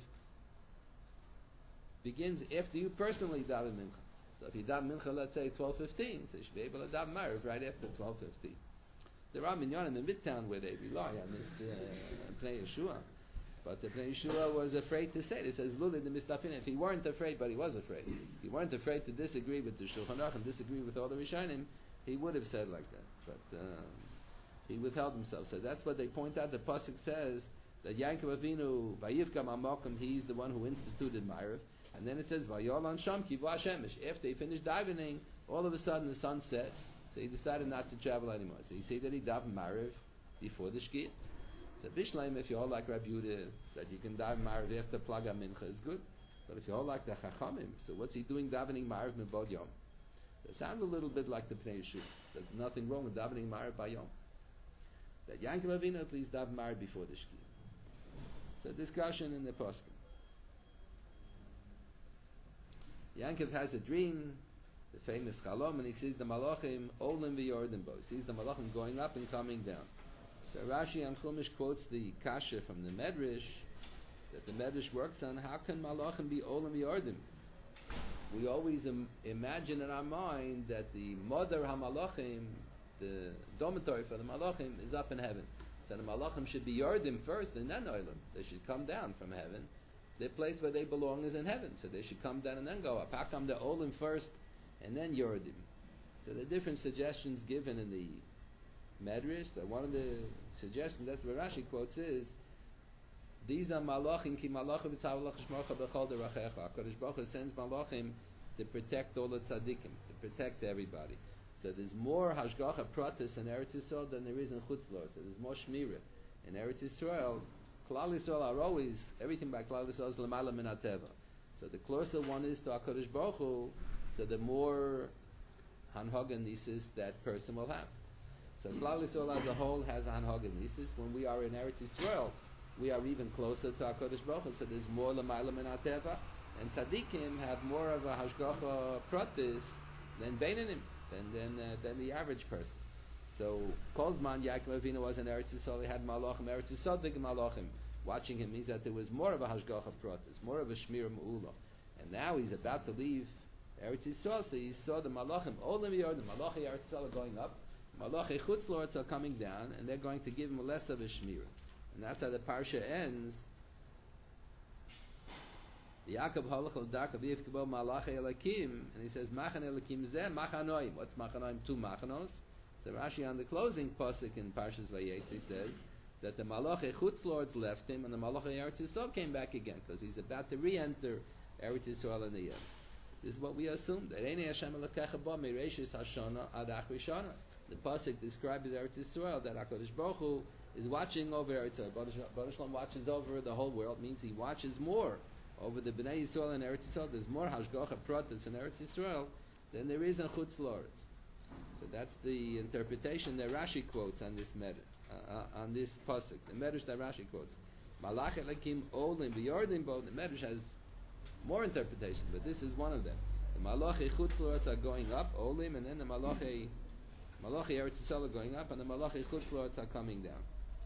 begins after you personally daven Mincha? So if you daven Mincha, let's say twelve fifteen, so you should be able to daven Ma'ariv right after twelve fifteen. There are minyanim in Midtown where they rely on this uh, Pnei Yeshua, but the Pnei Yeshua was afraid to say it. It says, Luli the Mistafin. If he weren't afraid, but he was afraid, if he weren't afraid to disagree with the Shulchan Aruch and disagree with all the Rishonim, he would have said like that. But um, he withheld himself. So that's what they point out. The pasuk says that Yaakov Avinu, Vayivkam Amakim, he's the one who instituted Ma'ariv. And then it says, Vayolan Sham Kivu Hashemish. After he finished davening, all of a sudden the sun set. So he decided not to travel anymore. So you see that he davened Ma'ariv before the Shkia. So Bishleim, if you all like Rabbi Yehuda, that you can daven Ma'ariv after Plaga Mincha is good. But if you all like the Chachamim, so what's he doing davening Ma'ariv Mibod Yom? So it sounds a little bit like the Pnei Yeshua. There's nothing wrong with davening Ma'ariv by Yom. That Yankov Avinu at least daven Ma'ariv before the Shkia. So discussion in the Poskim. Yankov has a dream the famous Chalom, and he sees the Malachim Olim v'Yordim bo. He sees the Malachim going up and coming down. So Rashi on Chumash quotes the Kasha from the Medrash, that the Medrash works on, how can Malachim be Olim v'Yordim? We always Im- imagine in our mind that the Mother HaMalachim, the dormitory for the Malachim, is up in heaven. So the Malachim should be Yordim first and then Olim. They should come down from heaven. The place where they belong is in heaven, so they should come down and then go up. How come they're Olim first and then Yordim? So the different suggestions given in the Medrash, that one of the suggestions, that's what Rashi quotes, is these are Malachim ki Malachim v'tzav l'chashmarcha b'chol derachecha. HaKadosh Baruch Hu sends Malachim to protect all the tzaddikim, to protect everybody. So there's more Hashgacha Pratis in Eretz Yisrael than there is in Chutz La'aretz. So there's more Shmira. In Eretz Yisrael, Klal Yisrael are always, everything by Klal Yisrael is L'mala min HaTeva. So the closer one is to HaKadosh Baruch Hu, so the more Hanhag and Nisis that person will have. So Klal Yisrael as a whole has Hanhag and Nisis. When we are in Eretz Yisrael, we are even closer to HaKadosh Baruch Hu, so there's more L'mala min HaTeva. And Tzaddikim have more of a Hashgacha Pratis than Beinanim, than, than, uh, than the average person. So, Kolzman Yaakov Avinu was in Eretz Yisrael, he had Malachim, Eretz Yisrael, big Malachim. Watching him means that there was more of a Hashgacha Pratis, more of a Shmir Me'ula. And now he's about to leave Eretz Yisrael, so he saw the Malachim, all the Yordim, Malachi Eretz Yisrael are going up, Malachi Chutz La'aretz are coming down, and they're going to give him less of a Shmir. And that's how the Parsha ends. Yaakov halach al dark of Yifkabo Malachi Elakim, and he says Machan Elakim Zeh Machanoim. What's Machanoim? Two Machanos. So Rashi on the closing pasuk in Parshas Vayetzi says that the Malachi Chutz Lords left him, and the Malachi Eretz Yisrael came back again because he's about to re-enter Eretz Yisrael in the end. This is what we assume. That Einei Hashem Elokecha Bo Mereishis Hashana Ad Achri Shana. The pasuk describes Eretz Yisrael that HaKadosh Baruch Hu is watching over Eretz Yisrael. Baruch Shalom watches over the whole world. Means he watches more over the Bnei Yisrael and Eretz Yisrael. There's more Hashgacha Pratis in Eretz Yisrael than there is in Chutz La'aretz. So that's the interpretation that Rashi quotes on this medrash, uh, on this pasuk. The medrash that Rashi quotes, Malach Elakim Olim V'Yordim Bo. The medrash has more interpretations, but this is one of them. The Malachi Chutz La'aretz are going up, Olim, and then the Malachi Malachi Eretz Yisrael are going up, and the Malachi Chutz La'aretz are coming down.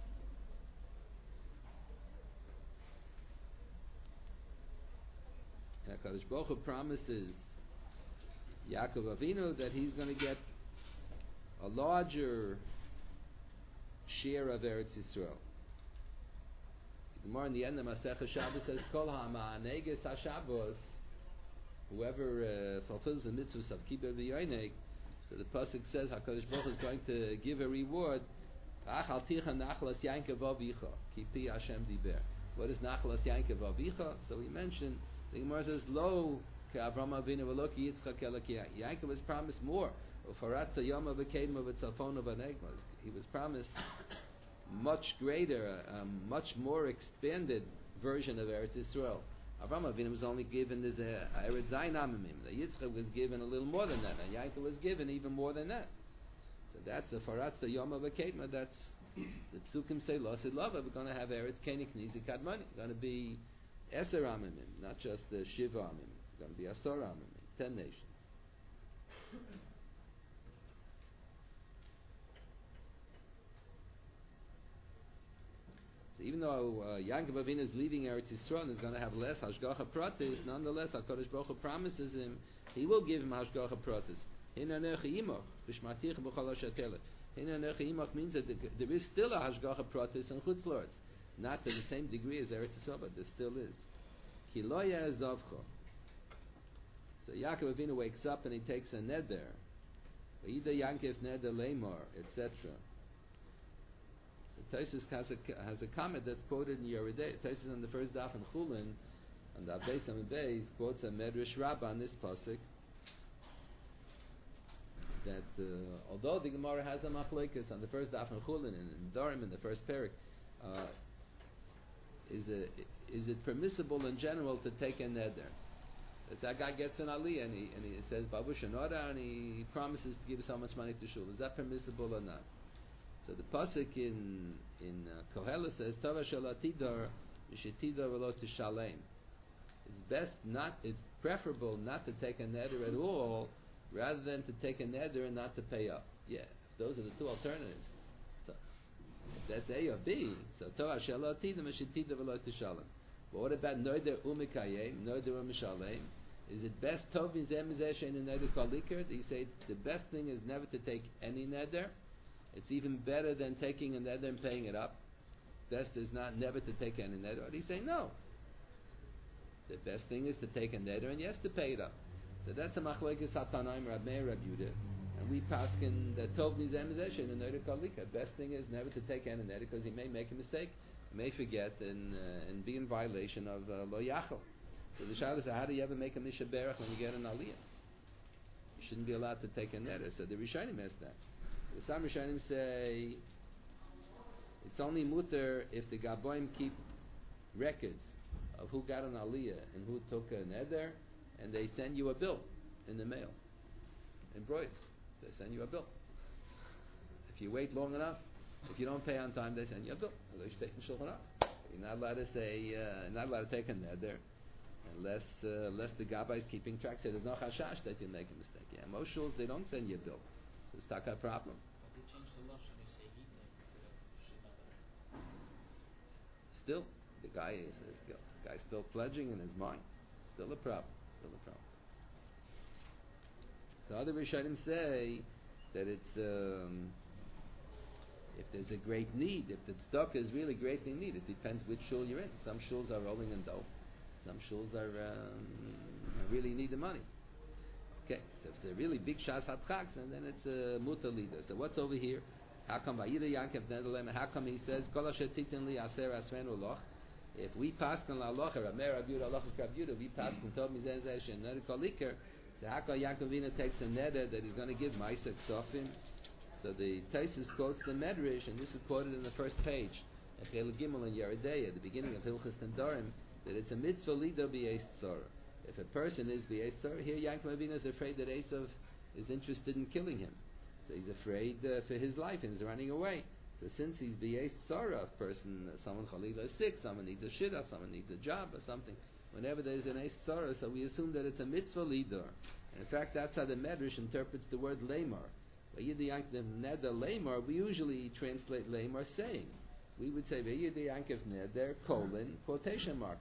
And HaKadosh Baruch Hu promises Yaakov Avinu that he's going to get a larger share of Eretz Yisrael. The Gemara in the end of Masechah Shabbos says, Kol ha'ma'aneges ha'Shabbos, whoever uh, fulfills the mitzvahs of Kibbutz v'Yoineg, so the pasuk says HaKadosh Baruch Hu is going to give a reward. Ach al ticha nachlas Yankev avicha, ki pi Hashem diber. What is nachlas Yankev avicha? So we mentioned, the Gemara says, Lo ke Avram Avinu v'lo ki Yitzchak ela ki Yaakov was promised more. Ufarat yom v'kedma v'tzalfon v'negma. He was promised much greater, a um, much more expanded version of Eretz Yisrael. Avram Avinu was only given this Eretz Zayin Amimim. The Yitzchak was given a little more than that, and Yaakov was given even more than that. So that's the Farat yom v'kedma. That's the Psukim say Losid Lava. We're going to have Eretz Kenik Nizi Kadmoni. Going to be Eser Amimim, not just the Shiva Amimim. It's going to be Asor Amimim, ten nations. So even though uh, Yaakov Avinu is leaving Eretz Yisrael and is going to have less Hashgacha Pratis, nonetheless HaKadosh Baruch Hu promises him, he will give him Hashgacha Pratis. Hina Nechi Imoch, B'shmatich B'chol HaShatele. Hina Nechi Imoch means that there is still a Hashgacha Pratis in Chutz La'aretz. Not to the same degree as Eretz Yisrael, but there still is. Ki lo ya'azavcho. So Yaakov Avinu wakes up and he takes a neder. V'ida Yankev neder leimor, et cetera. The Tosfos has a, has a comment that's quoted in Yoredei. Tosfos on the first daf in Chulin, on the Beis Hamikdash, quotes a Medrash Rabbah on this pasuk. That uh, although the Gemara has a machlekes on the first daf in Chulin and in Dorim in the first parak, uh, is it is it permissible in general to take a neder? That that guy gets an aliyah and he and he says Babu Shanora and he promises to give so much money to shul. Is that permissible or not? So the pasuk in in uh, Koheles says Tova shalatidar mishetidar v'lo tishalem. It's best not. It's preferable not to take a neder at all rather than to take a neder and not to pay up. Yeah, those are the two alternatives. So, if that's A or B, so Torah shelo tida meshitida v'lo tishalem. But what about noder umikayim, noder umishalem? Is it best tov mizeh mizeh she'enu neder kol iker? You say the best thing is never to take any neder. It's even better than taking a neder and paying it up. Best is not never to take any neder. Or do you say no? The best thing is to take a neder and yes, to pay it up. So that's a machlokes hatanaim Rab Meir Rab Yehuda, and we paskin that tov mizeh mizeh she'enu neder kol iker. Best thing is never to take any neder because he may make a mistake, he may forget and uh, and be in violation of uh, lo yachol. So the shaila is, how do you ever make a misha berach when you get an aliyah? You shouldn't be allowed to take a neder. So the Rishonim ask that. The some Rishonim say it's only mutter if the Gaboim keep records of who got an aliyah and who took a neder, and they send you a bill in the mail. In Broyes, they send you a bill. If you wait long enough, if you don't pay on time, they send you a bill. You're not allowed to say, uh, you're not allowed to take a neder unless uh, unless the Gabbai is keeping track. So there's no chashash that you make a mistake. Yeah, most shuls they don't send you a bill. So it's not a problem. But they change the lashon. They say he instead of shibata. Still, the guy is the guy's still pledging in his mind. Still a problem. Still a problem. The other Rishonim say that it's um, if there's a great need, if the stock is really greatly needed, it depends which shul you're in. Some shuls are rolling in dough. Some shuls are um, really need the money. Okay, so if they're really big shas hatchaks, and then it's a mutar leader. So what's over here? How come Vayida Yankev Nedelem? How come he says Kol asher titin li aser asrenu loch? If we pass on la loch, Rameir Rab Yehuda loch Rab Yehuda, we pass on tov mizeh zeh shen neder kol iker. So how come Yaakov Avinu takes a neder that he's going to give Ma'aseh Ksofim? So the Taisus quotes the Medrash, and this is quoted in the first page, at Chel Gimel and Yeridei, at the beginning of Hilchos Tandorim, that it's a mitzvah lido b'yeis tzara. If a person is b'yeis tzara, here Yaakov Avinu is afraid that Esav is interested in killing him. So he's afraid uh, for his life and he's running away. So since he's b'yeis tzara, a person, uh, someone chalila is sick, someone needs a shidduch, someone needs a job or something, whenever there's an eis tzara, so we assume that it's a mitzvah lido. And in fact, that's how the Medrash interprets the word lemar. Vayida Yankev Neder lemar, we usually translate lemar saying. We would say Vayida Yankev Neder, colon, quotation mark.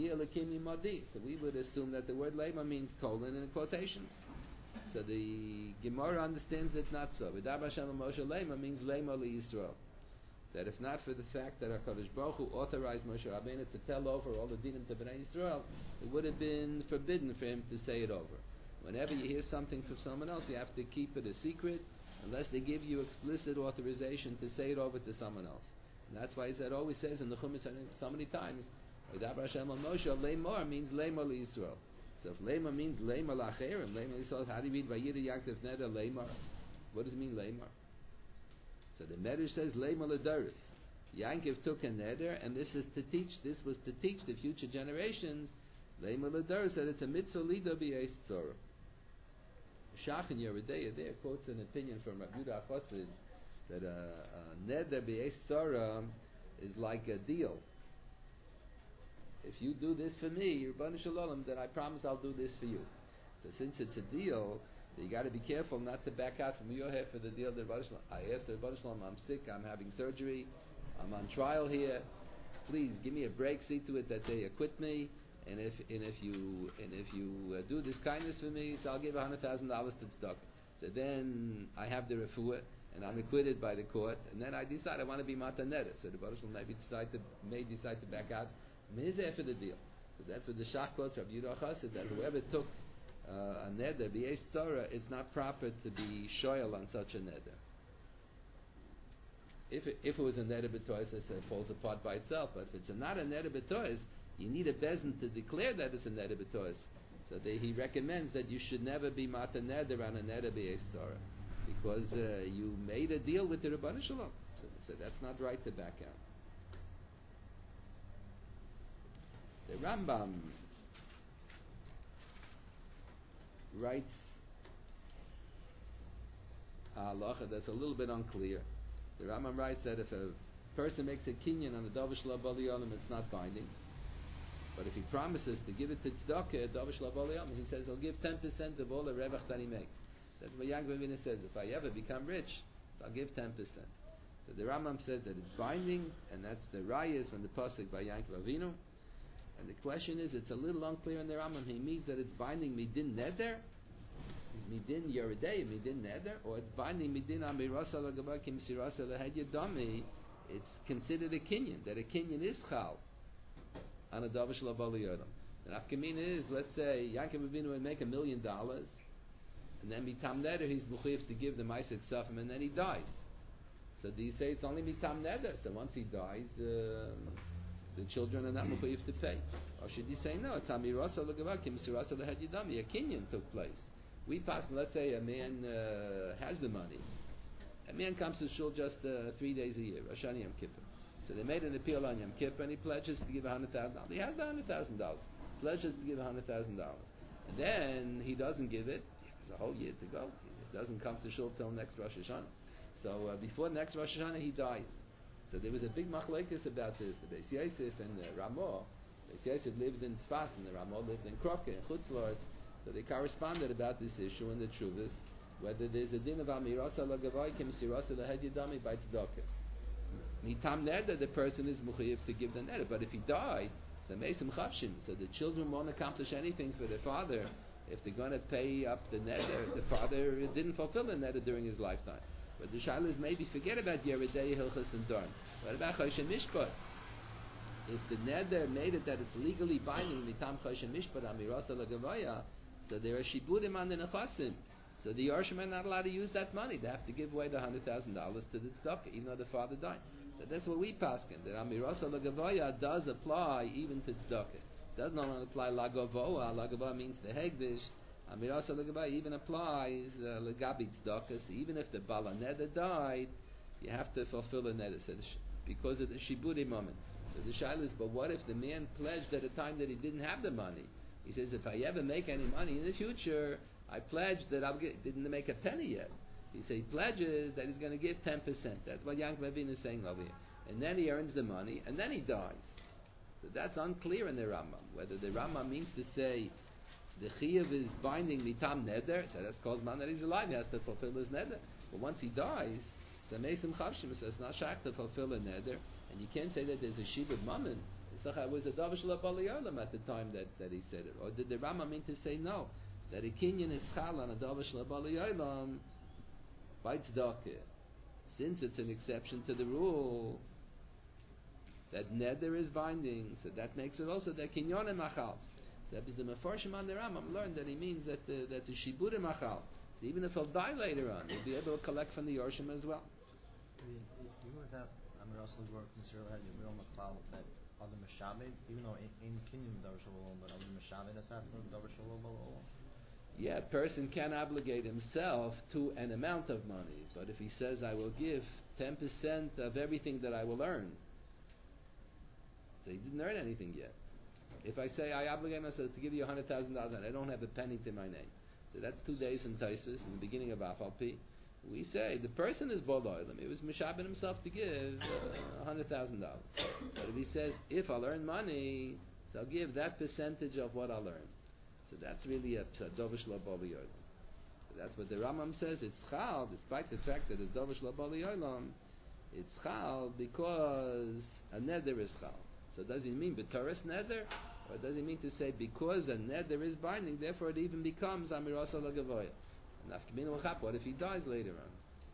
So we would assume that the word lemar means colon in quotations. So the Gemara understands it not so. V'dar Hashem Moshe lemar means lemar li Yisrael. That if not for the fact that HaKadosh Baruch Hu authorized Moshe Rabbeinu to tell over all the dinim to Bnei Yisrael, it would have been forbidden for him to say it over. Whenever you hear something from someone else, you have to keep it a secret unless they give you explicit authorization to say it over to someone else. And that's why it always says in the Chumash so many times, V'dar Hashem Moshe, lemar means lemar li Yisrael. So if lemar means lemar lacherim, lemar li Yisrael, how do you read Vayida Yankev Neder lemar? What does it mean lemar? So the Medrash says lemar l'daris. Yankev took a neder, and this is to teach. This was to teach the future generations. Lemar l'daris that it's a mitzvah lido b'yeis tzara. Shach and Yeridei there quotes an opinion from Rabbi Yehuda Chosid that a, a neder b'yeis tzara is like a deal. If you do this for me, Rebbeinu Shalom, then I promise I'll do this for you. So since it's a deal, so you got to be careful not to back out from your head for the deal. That I asked the Rebbeinu Shalom, I'm sick, I'm having surgery, I'm on trial here. Please give me a break. See to it that they acquit me. And if and if you and if you uh, do this kindness for me, so I'll give a hundred thousand dollars to the stock. So then I have the refuah, and I'm acquitted by the court, and then I decide I want to be mataneda. So the Baruch maybe decide to may decide to back out. Mizeh for the deal. So that's what the Shach quotes Rabbi Yehuda Chosid, that whoever took uh, a neder b'yeis tzara, it's not proper to be shoyal on such a neder. If it, if it was a neder b'tois, it falls apart by itself. But if it's a, not a neder b'tois, you need a bezin to declare that it's a neder b'tois. So they, he recommends that you should never be mata neder on a neder b'yeis tzara, because uh, you made a deal with the Rebbeinu Shalom. So, so that's not right to back out. The Rambam writes a halacha that's a little bit unclear. The Rambam writes that if a person makes a kinyan on a davar shel bali olam, it's not binding. But if he promises to give it to tzedakah, davar shel bali olam, he says he'll give ten percent of all the revach that he makes. That's what Yaakov Avinu says. If I ever become rich, I'll give ten percent. So the Rambam says that it's binding, and that's the rayas from the pasuk by Yaakov Avinu. And the question is, it's a little unclear in the Rambam. He means that it's binding midin neder, midin yeridei, midin neder, or it's binding midin amirasa lagavah kim sirasa lehed yadami. It's considered a kinyan, that a kinyan is chal on a davar shel abali yodam. The nafkamina is, let's say Yaakov Avinu would make a million dollars, and then mitam neder he's mechuyev to give the ma'aseh ksafim, and then he dies. So do you say it's only mitam neder? So once he dies, uh, the children are not mechuyev to pay. Or should you say no? It's amirasa lagavah kim sirasa lehed yadami. A kinyan took place. We pass. Let's say a man uh, has the money. A man comes to shul just uh, three days a year, Rosh Hashanah Yom Kippur. So they made an appeal on Yom Kippur, and he pledges to give a hundred thousand dollars. He has the hundred thousand dollars. Pledges to give a hundred thousand dollars, and then he doesn't give it. He has a whole year to go. He doesn't come to shul till next Rosh Hashanah. So uh, before next Rosh Hashanah, he dies. So there was a big machlekes about this. The Beis Yosef and the Ramah. Beis Yosef lived in Tzfas, and the Ramah lived in Kroke and Chutzlart. So they corresponded about this issue in the Truvas, whether there's a din of amirasa lagavai kim sirasa lehed yadami by tzedakah. Mitam neder, the person is mechuyev to give the neder, but if he died, so meisim chavshin, so the children won't accomplish anything for their father if they're going to pay up the neder. The father didn't fulfill the neder during his lifetime. But the shaila is maybe forget about yeridei hilchas and dorn. What about choshen mishpat? If the neder made it that it's legally binding mitam choshen mishpat amirasa lagavaya, so there are shiburim on the nechasim. So the Yorshim are not allowed to use that money. They have to give away the hundred thousand dollars to the tzedakah, even though the father died. So that's what we paskin. That amirasa lagavoya does apply even to tzedakah. Does not only apply lagavoa. Lagavoa means the hegdish. Amirasa lagavoya even applies uh, lagabi tzedakah. So even if the bala neder died, you have to fulfill the neder because of the shiburi moment. So the shaila is, but what if the man pledged at a time that he didn't have the money? He says, if I ever make any money in the future, I pledge that I'll get, didn't make a penny yet. He says, he pledges that he's going to give ten percent. That's what Yaakov Avinu is saying over here. And then he earns the money, and then he dies. So that's unclear in the Rambam. Whether the Rambam means to say, the Chiyuv is binding mitam neder, so that's called man that he's alive, he has to fulfill his neder. But once he dies, the Mesim Chavshim says, it's not shak to fulfill a neder, and you can't say that there's a shibud mammon. It was a davar shel abali olam at the time that, that he said it. Or did the Rambam mean to say no? That a kinyan is chal on a davar shel abali olam by tzedakah, since it's an exception to the rule that neder is binding, so that makes it also that kinyan and machal. So the mefarshim on the Rambam learned that he means that the, that the shibur and machal. So even if he'll die later on, he'll be able to collect from the Yorshim as well. Even without Amir Russell's work, Mister Had you real machal that other Meshabed, even though in, in Kinyan Davar Shalom, but other Meshabed that's happening Davar Shalom. Yeah, a person can obligate himself to an amount of money, but if he says, I will give ten percent of everything that I will earn, so he didn't earn anything yet. If I say, I obligate myself to give you one hundred thousand dollars and I don't have a penny to my name, so that's two days in Taisus, in the beginning of Afalpi, we say, the person is Bol Oilam. It was Meshabed himself to give uh, one hundred thousand dollars. But if he says, if I'll earn money, so I'll give that percentage of what I'll earn. So that's really a Dovish Labali Oilam. That's what the Rambam says. It's Chal, despite the fact that it's Dovish Labali Oilam, it's Chal because a Neder is Chal. So does it mean B'Toras Neder? Or does it mean to say because a Neder is binding, therefore it even becomes Amirasa Lagavoya? What if he dies later on?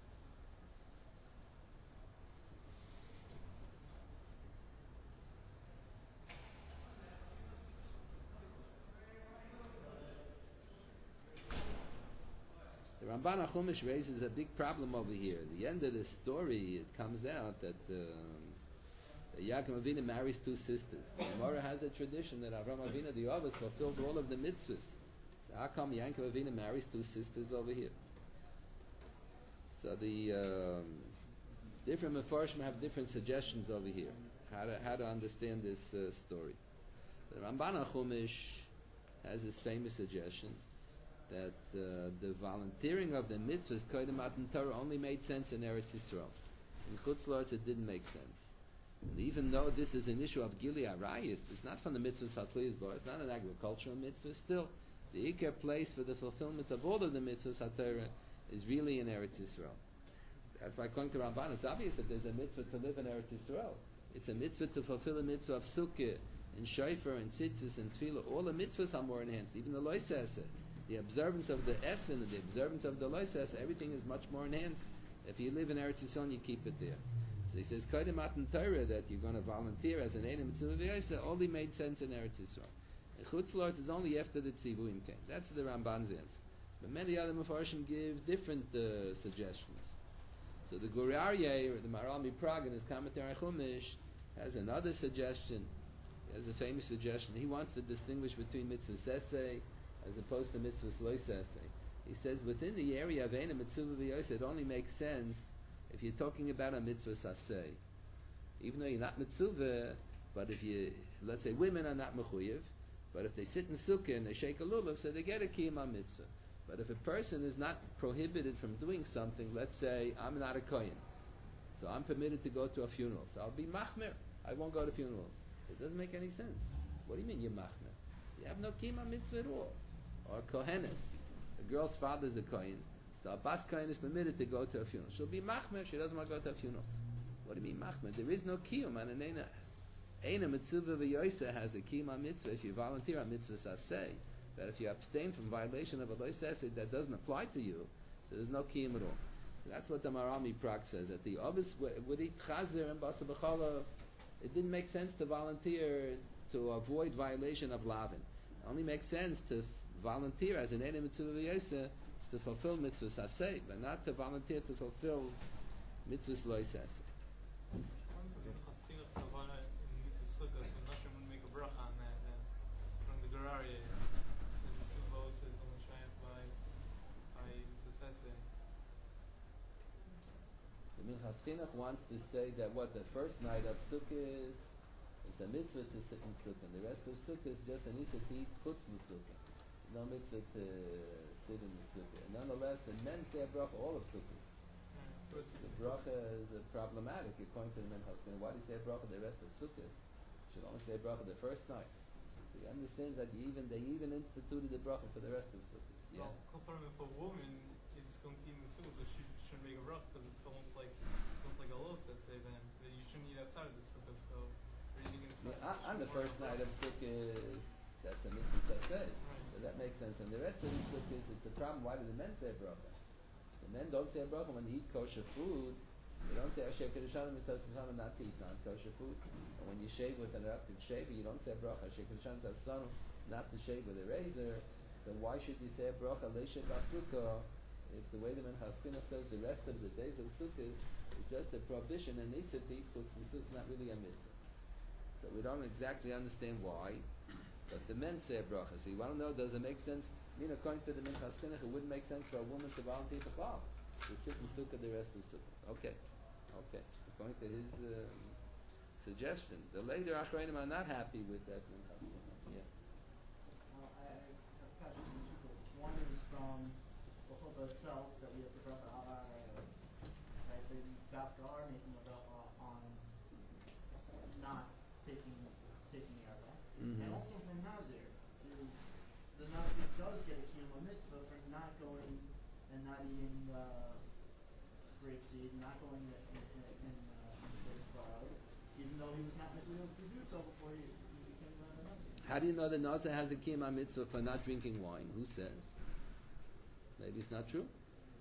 The Ramban HaChumash raises a big problem over here. At the end of the story, it comes out that um, Yaakov Avinu marries two sisters. The Gemara has a tradition that Avram Avinu, the Avos, fulfilled all of the mitzvahs. So how come Yaakov Avinu marries two sisters over here? So the um, different Mefarshim have different suggestions over here, how to, how to understand this uh, story. The Ramban HaChumash has this famous suggestion that uh, the volunteering of the mitzvahs Kodim Matan Torah only made sense in Eretz Yisrael. In Chutz La'aretz it didn't make sense. And even though this is an issue of Gili Arayis, it's not from the mitzvahs Hatzlias Bar, it's not an agricultural mitzvah, still The Iker place for the fulfillment of all of the mitzvahs HaTorah is really in Eretz Yisrael. That's why according to Ramban, it's obvious that there's a mitzvah to live in Eretz Yisrael. It's a mitzvah to fulfill a mitzvah of Sukkah, and Shofar, and Tzitzis, and Tefillah. All the mitzvahs are more enhanced. Even the Lo Saseh. The observance of the Essen and the observance of the Lo Saseh, everything is much more enhanced. If you live in Eretz Yisrael, you keep it there. So he says, Kodem Matan Torah, that you're going to volunteer as an Einem Mitzvah V'Yoseh, only made sense in Eretz Yisrael. And Chutz La'aretz is only after the Tzivuim came. That's the Ramban's answer. But many other Mefarshim give different uh, suggestions. So the Gur Aryeh, or the Maharal MiPrague in his commentary on Chumash, has another suggestion. He has a famous suggestion. He wants to distinguish between mitzvah sesei as opposed to mitzvah lo sesei. He says within the area of Eina Mitzvah V'Yoseh, it only makes sense if you're talking about a mitzvah sasei. Even though you're not mitzvah, but if you, let's say women are not mechuyev, but if they sit in sukkah and they shake a lulav, so they get a kiyama mitzvah. But if a person is not prohibited from doing something, let's say I'm not a kohen, so I'm permitted to go to a funeral, so I'll be machmer. I won't go to funerals. It doesn't make any sense. What do you mean you're machmer? You have no kiyama mitzvah at all. Or kohenes. A girl's father is a kohen, so a bas kohen is permitted to go to a funeral. She'll be machmer. She doesn't want to go to a funeral. What do you mean machmer? There is no kiyum on an eina. Eina mitzvah v'yoysa has a kiyum mitzvah if you volunteer on mitzvah saseh. But if you abstain from violation of a lo saseh that doesn't apply to you, so there's no kiyum at all. That's what the Maharal MiPrague says. That the obvious would eat chazer and basa b'chala. It didn't make sense to volunteer to avoid violation of lavin. It only makes sense to volunteer as an eina mitzvah v'yoysa to fulfill mitzvah saseh, but not to volunteer to fulfill mitzvah lo saseh. From the Gerarye, the two votes is only triumphed by by Mitzvah. The Minchas Chinuch wants to say that what the first night of Sukkot is, it's a mitzvah to sit in Sukkot. The rest of Sukkot is just an issa to eat chutz in Sukkot. No mitzvah to sit in the Sukkot. And nonetheless, the men say a bracha all of Sukkot. Yeah, the bracha is uh, problematic according to the Minchas Chinuch. Why do you say a bracha the rest of Sukkot? You should only say a bracha the first night. So he understands that you even they even instituted the bracha for the rest of Sukkot. Yeah. Well, confirm if a woman is going to eat in the sukkah, so she shouldn't make a bracha because it's almost like it's almost like a los that say then that you shouldn't eat outside of the sukkah. So raising it. Yeah, on, on the first night of Sukkot, that's a mitzvah saseh. Right. So that makes sense. And the rest of the Sukkot, it's the problem. Why do the men say a bracha? The men don't say a bracha when they eat kosher food. They don't say Asher Kedushanim Mitzvah Sasanu not to eat non-kosher food. And when you shave with an eruptive shaver, you don't say a bracha Asher Kedushanim Sasanu not to shave with a razor. Then why should you say a bracha Leishe Basukkah if the way the Minchas Chinuch says the rest of the days of Sukkot is just a prohibition and Nisa to eat chutz and it's not really a mitzvah. So we don't exactly understand why, but the men say a bracha. So you want to know, does it make sense? I mean, according to the Minchas Chinuch, it wouldn't make sense for a woman to volunteer to call. To sit in Sukkah the rest of Sukkah. Okay. Okay. According to his uh, suggestion. The later Achreinim are not happy with that. Yeah. Well, I, I have a question from two places. One is from the chuppah itself, that we have the bracha ala, right, the Bafkar making a bracha on not taking taking the arba. Mm-hmm. And also from Nazir, is the Nazir does get a kiyama mitzvah for not going and not eating uh, grapeseed, not going in, in, in, uh, in the first cloud, even though he was not able to do so before he, he became uh, the Nazir. How do you know the Nazir has a kiyama mitzvah for not drinking wine? Who says? Maybe it's not true.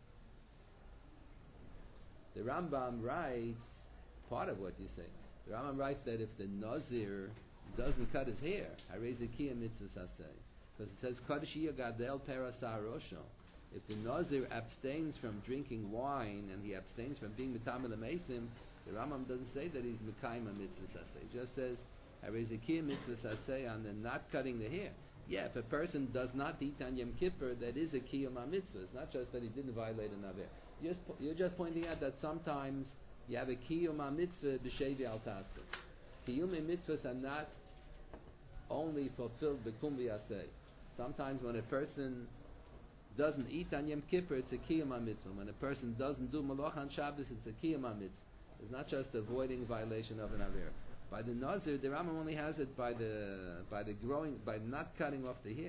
The Rambam writes part of what you say. The Rambam writes that if the Nazir doesn't cut his hair, I raise the kiyama mitzvah saseh, because it says Kodesh Gadel Perasar Rosho. If the Nazir abstains from drinking wine and he abstains from being Mitamel Mesim, the Rambam doesn't say that he's Mekayim mitzvah saseh. He just says Harizikiyah mitzvah saseh on the not cutting the hair. Yeah, if a person does not eat on Yom Kippur, that is a kiyum mitzvah. It's not just that he didn't violate an aver. You're, you're just pointing out that sometimes you have a kiyum mitzvah b'shevi al tasik. Kiyum mitzvahs are not only fulfilled b'kum v'yaseh. Sometimes when a person doesn't eat on Yom Kippur, it's a kiyum mitzvah. When a person doesn't do malach on Shabbos, it's a kiyum mitzvah. It's not just avoiding violation of an aver. By the Nazir, the Rambam only has it by the by the growing, by not cutting off the hair.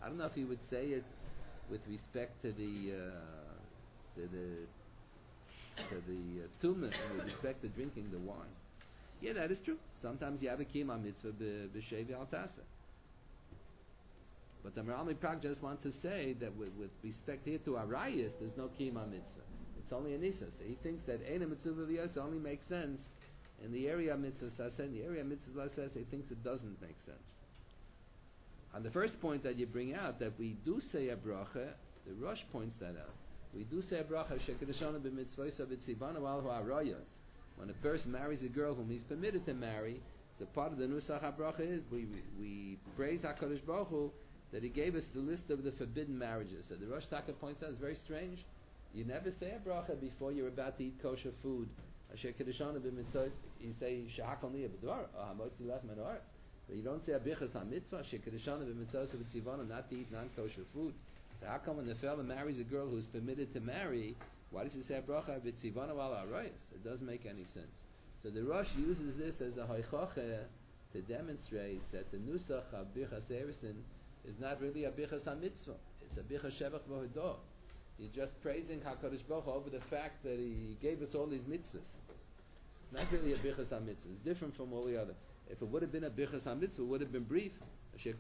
I don't know if he would say it with respect to the uh, to the to the uh, tumah, with respect to drinking the wine. Yeah, that is true. Sometimes you have a kiyum mitzvah b'shevi al tasa. But the Meralmi Prak just wants to say that with, with respect here to Arayis, there's no kiyum mitzvah. It's only a nisa. So he thinks that Eina mitzvah v'yos only makes sense in the area of mitzvah saseh. In the area of mitzvah saseh, he thinks it doesn't make sense. On the first point that you bring out, that we do say a bracha, the Rosh points that out. We do say a bracha, shekadashana b'mitzvah v'tzivanu al ha'arayos. When a person marries a girl whom he's permitted to marry, so part of the nusach habracha is we, we, we praise HaKadosh Baruch Hu that he gave us the list of the forbidden marriages. So the Rosh Taka points out it's very strange. You never say a bracha before you're about to eat kosher food. You say shahakal niya b'dvar or hamotzi lech menorah. But you don't say a bichas ha-mitzvah, shekadashana b'mitzvah v'tzivana, not to eat non-kosher food. So how come when the fellow marries a girl who's permitted to marry, why does he say a bracha v'tzivana al arayos? It doesn't make any sense. So the Rosh uses this as a hoichoche to demonstrate that the nusach of bichas erisin is not really a bichas ha-mitzvah. It's a bichas shevach v'hodah. You're just praising HaKadosh Baruch Hu over the fact that he gave us all these mitzvahs. It's not really a bichas ha-mitzvah. It's different from all the other. If it would have been a bichas ha-mitzvah, it would have been brief. Some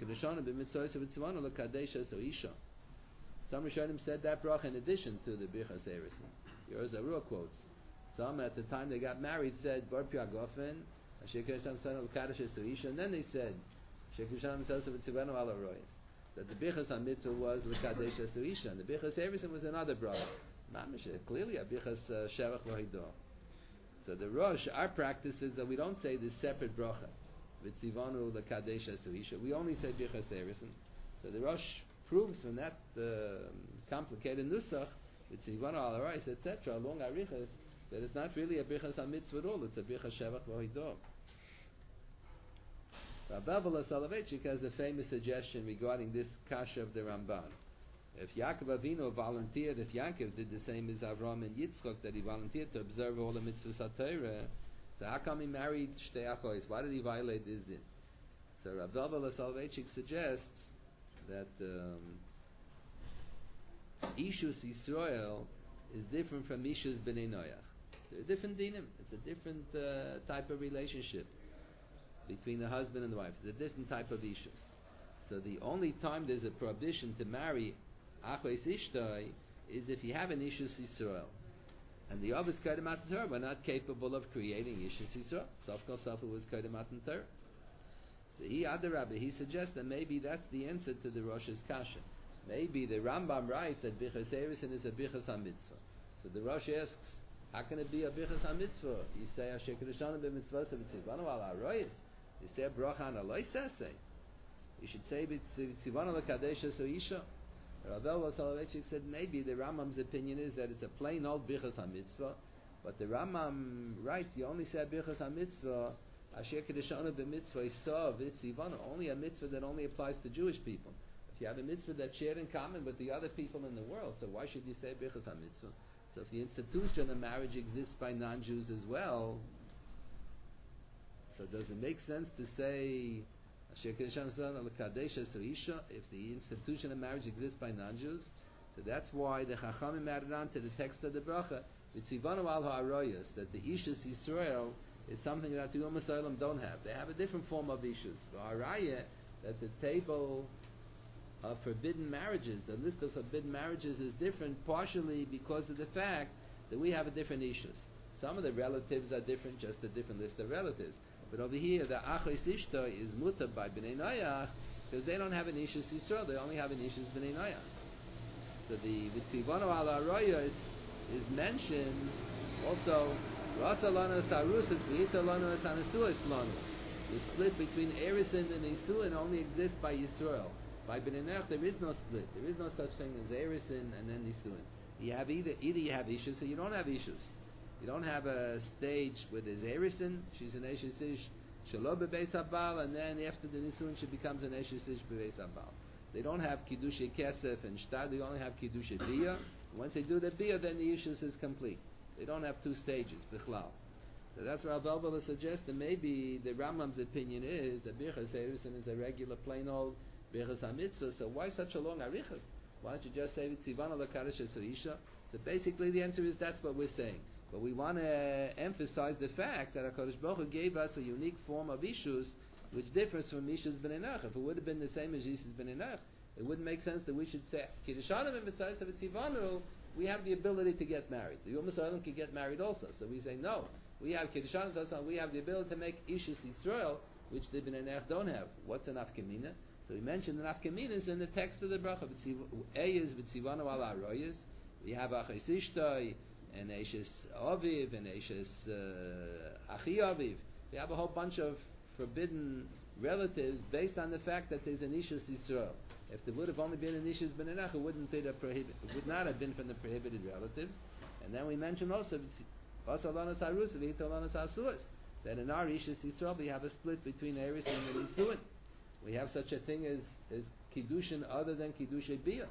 Rishonim said that bracha in addition to the bichas erisin. Yours Arua quotes. Some at the time they got married said Bar Pia Gofen, and then they said that the bichas ha-mitzvah was l'kadesh suisha, and the bichas erisin was another bracha. Mamish, clearly a bichas shevach v'hidah. So the Rosh, our practice is that we don't say this separate bracha, v'tzivanu l'kadesh suisha. We only say bichas erisin. So the Rosh proves from that uh, complicated nusach, v'tzivanu al harais, et cetera, along arichas, that it's not really a bichas ha-mitzvah at all. It's a bichas shevach v'hidah. Rabbi Soloveitchik has a famous suggestion regarding this kasha of the Ramban. If Yaakov Avinu volunteered, if Yaakov did the same as Avram and Yitzchak, that he volunteered to observe all the mitzvahs HaTorah, so how come he married Shtei Achois? Why did he violate this din? So Rabbi Soloveitchik suggests that um, Ishus Yisrael is different from Ishus B'nai Noach. They're different dinim. It's a different uh, type of relationship between the husband and the wife. It's a different type of ishus. So the only time there's a prohibition to marry Achos Ishtoi is if you have an Ishus Yisrael. And the Avos Kodem Matan Torah were not capable of creating Ishus Yisrael. Sof Kol Sof was Kodem Matan Torah. So he, Adarabba, he suggests that maybe that's the answer to the Rosh's kasha. Maybe the Rambam writes that Bichas Erisin is a Bichas HaMitzvah. So the Rosh asks, how can it be a Bichas HaMitzvah? You say, Asher Kedushanim b'mitzvah v'tzivanu al ha'arayos. You say a bracha on a loisase. You should say v'tzivanu l'kadesh suisha. Rav Soloveitchik said maybe the Rambam's opinion is that it's a plain old bichas ha-mitzvah, but the Rambam writes you only say bichas ha-mitzvah asher kedeshana b'mitzvah isav v'tzivanu, only a mitzvah that only applies to Jewish people. If you have a mitzvah that's shared in common with the other people in the world, so why should you say bichas ha-mitzvah? So if the institution of marriage exists by non-Jews as well, so does it make sense to say if the institution of marriage exists by non-Jews? So that's why the Chachamim added on to the text of the bracha, v'tzivanu al ha'arayos, that the Ishus Yisrael is something that the Ummah Solam don't have. They have a different form of Ishus. The Arayah, that the table of forbidden marriages, the list of forbidden marriages is different partially because of the fact that we have a different Ishus. Some of the relatives are different, just a different list of relatives. But over here, the Achos Ishta is mutab by B'nai Noach because they don't have an Ishus Yisrael, they only have an Ishus B'nai Noach. So the V'tzivanu al ha'arayos is, is mentioned also, Rasa lana sarusas v'yita lana sanasuas lana. The split between Erisin and Yisuin only exists by Yisrael. By B'nai Noach there is no split. There is no such thing as Erisin and then Yisuin. You have either, either you have Ishus or you don't have Ishus. You don't have a stage where there's Erisin, she's an Eshes Ish, Shalom Bebeis HaBal, and then after the Nisun she becomes an Eshes Ish Bebeis HaBal. They don't have Kiddushay Kesef and Shtad, they only have Kiddushay Biyah. Once they do the Biyah, then the Ishus is complete. They don't have two stages, Bichlal. So that's what Rav Elbala suggests, and maybe the Rambam's opinion is that Birchas Erisin is a regular plain old Birchas HaMitzvah, so why such a long arichah? Why don't you just say V'tzivana l'kadosh Isha? So basically the answer is that's what we're saying. But we want to emphasize the fact that HaKadosh Baruch Hu gave us a unique form of Ishus which differs from Ishus ben Enach. If it would have been the same as Ishus ben Enach, it wouldn't make sense that we should say Kiddushanim and Mitzvahs V'tzivanu, we have the ability to get married. The Yom Yisraelim can get married also. So we say no. We have Kiddushanim, we have the ability to make Ishus Yisrael, which the ben Enach don't have. What's an Afkamina? So we mentioned the Afkaminas in the text of the bracha. A is V'tzivanu ala Aroyas. We have Achis Ishtoi, and Eishes Aviv, and Eishes uh, Achi Aviv. We have a whole bunch of forbidden relatives based on the fact that there's an Ishus Yisrael. If there would have only been an Ishus ben Enach, it wouldn't be the prohibit, it would not have been from the prohibited relatives. And then we mentioned also also Lanas Harus, Lanas Hasuas, that in our Ishus Yisrael we have a split between Eris and Nisuin. We have such a thing as, as Kiddushin other than Kiddushay Biyah.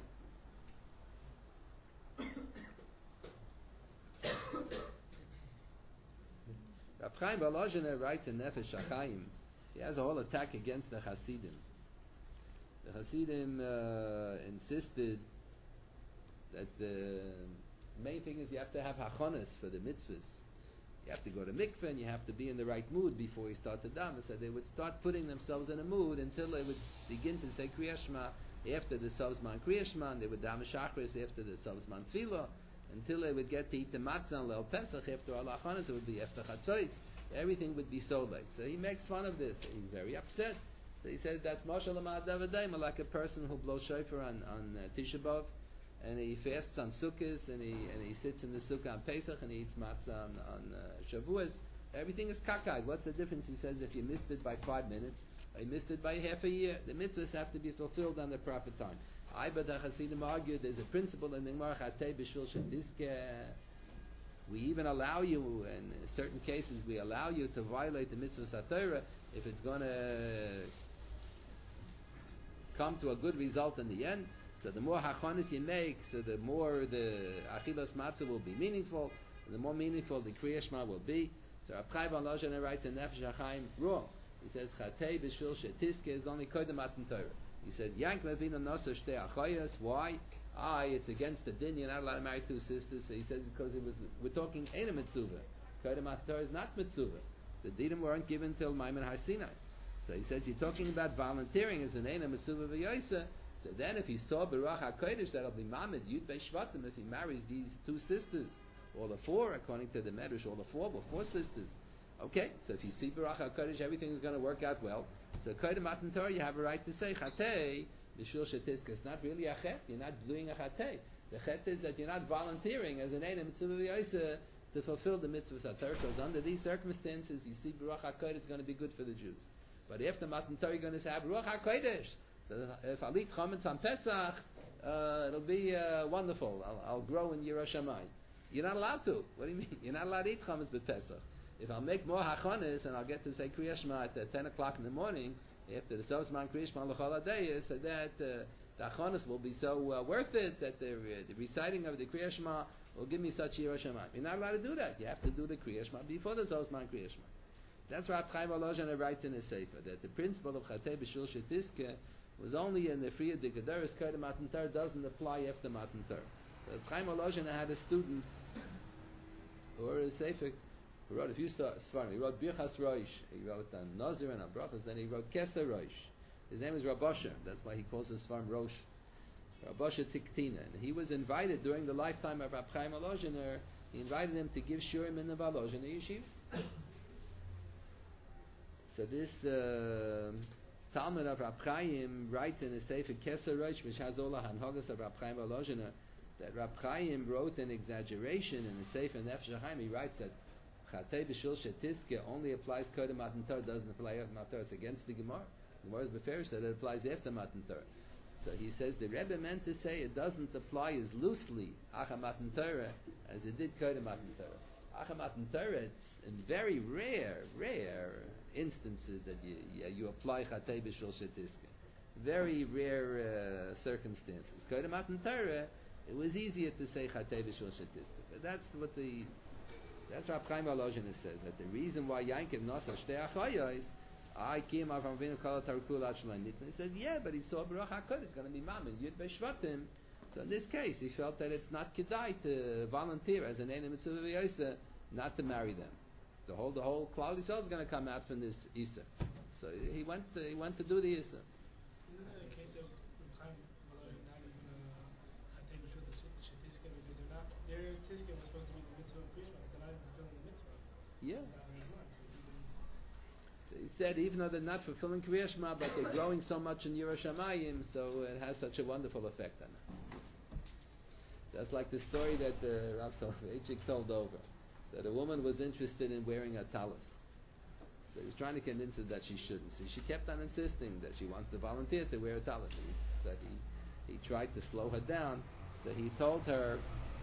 Rav Chaim Volozhiner writes in Nefesh HaChaim, he has a whole attack against the Hasidim. The Hasidim uh, insisted that the main thing is you have to have hachonas for the mitzvahs. You have to go to mikveh and you have to be in the right mood before you start the daven. So they would start putting themselves in a mood until they would begin to say Kriya Shema after the Sovzman Kriya Shema, and they would daven Shachris after the Sovzman Tefillah, until they would get to eat the matzah and Leil Pesach. After all hachonas, it would be after Chatzos. Everything would be so late. So he makes fun of this. He's very upset. So he says that's Moshe L'Ma'adav Adayim, like a person who blows shofar on, on uh, Tisha B'Av, and he fasts on Sukkot, and he and he sits in the Sukkah on Pesach, and he eats matzah on, on uh, Shavuos. Everything is kakai. What's the difference? He says if you missed it by five minutes, or you missed it by half a year, the mitzvahs have to be fulfilled on the proper time. I but the Hasidim argue there's a principle in the Gemara Chatei B'Shvil Shediske. We even allow you, in certain cases, we allow you to violate the mitzvah satorah if it's going to come to a good result in the end. So the more hachonis you make, so the more the achilas matzah will be meaningful, and the more meaningful the Kriya Shema will be. So Rav Chaim Volozhiner writes in Nefesh HaChaim, wrong. He says, Chatei b'shvil shetiske is only kodem matan Torah. He said, Yank levina nosa shtei achayas. Why? Ah, it's against the din. You're not allowed to marry two sisters. So he says because it was. We're talking Eina Mitzvah. Kodem matan Torah is not Mitzvah. The dinim weren't given till Maimon Har Sinai. So he says you're talking about volunteering as an Eina Mitzvah v'yoysa. So then if he saw Baruch HaKodesh, that'll be Mamed Yud Bei Shvatim. If he marries these two sisters, or the four, according to the Medrash, all the four were four sisters. Okay, so if you see Baruch HaKodesh, everything is going to work out well. So Kodem Matan Torah, you have a right to say Chatei B'Shvil Shetiska. It's not really a chet. You're not doing a Chatei. The chet is that you're not volunteering as an Eina Mitzvah v'yoysa to fulfill the mitzvahs of Torah. Because under these circumstances, you see Baruch HaKodesh is going to be good for the Jews. But after Matan Torah, you're going to say Baruch HaKodesh. So if I eat chametz on Pesach, uh, it'll be uh, wonderful. I'll, I'll grow in Yerushalayim. You're not allowed to. What do you mean? You're not allowed to eat chametz with Pesach. If I'll make more hachonis and I'll get to say Kriya Shema at uh, ten o'clock in the morning after the Sosman Kriya Shema l'chol hadayis, so that uh, the hachonis will be so uh, worth it that the, uh, the reciting of the Kriya Shema will give me such Yerushalayim. You're not allowed to do that. You have to do the Kriya Shema before the Sosman Kriya Shema. That's why Chaim Volozhiner writes in his sefer that the principle of Chatei B'Shvil Shetiske was only in the Friya de Gedaris Kodem Matan Torah, doesn't apply after Matan Torah. So Chaim Volozhiner had a student or a sefer who wrote a few svarim. He wrote Birchas Rosh, he wrote on Nazir and on Brachas, then he wrote Keser Rosh. His name is Rabosha, that's why he calls his svarim Rosh. Rabosha Tiktina. And he was invited during the lifetime of Rab Chaim Volozhiner, he invited him to give Shurim in the Volozhiner Yeshiva. So this uh, Talmud of Rab Chaim writes in his sefer Keser Rosh, which has all the Hanhogas of Rab Chaim Volozhiner, that Rab Chaim wrote an exaggeration in the sefer Nefesh HaChaim. He writes that Chatei B'Shvil Shetiske only applies Kodem Matan Torah, doesn't apply after Matan Torah. It's against the Gemara. The Gemara is beferish that it applies after Matan Torah. So he says the Rebbe meant to say it doesn't apply as loosely Acha Matan Torah as it did Kodem Matan Torah. Acha Matan Torah, it's in very rare, rare instances that you you, you apply Chatei B'Shvil Shetiske. Very rare uh, circumstances. Kodem Matan Torah, it was easier to say Chatei B'Shvil Shetiske. But that's what the That's what Chaim Volozhiner says, that the reason why Yankiv Nosar Shtei Achayos I came out from Avinu Kol Tarakul Achlan Nitna. He said, yeah, but he saw Baruch HaKodesh. It's going to be Mammon, Yud Beshvatim. So in this case, he felt that it's not kedai to volunteer as an Enem Mitzvah V'Yosa not to marry them. The whole the whole Klal Yisrael is going to come out from this Isa. So he went to, he went to do the Isa. Isn't that a case of Chaim Malay not even a Chatei B'Shut Shetiska because they're not their Tiska was supposed to be the mitzvah of Krishma, they're not even fulfilling the mitzvah. Yeah. It's not very much. So he said even though they're not fulfilling Kriya Shema, but they're growing so much in Yerushalayim, so it has such a wonderful effect on them. That's like the story that uh, Rav Soloveitchik told over, that a woman was interested in wearing a talis. So he was trying to convince her that she shouldn't. So she kept on insisting that she wants to volunteer to wear a talis. He, that he, he tried to slow her down. So he told her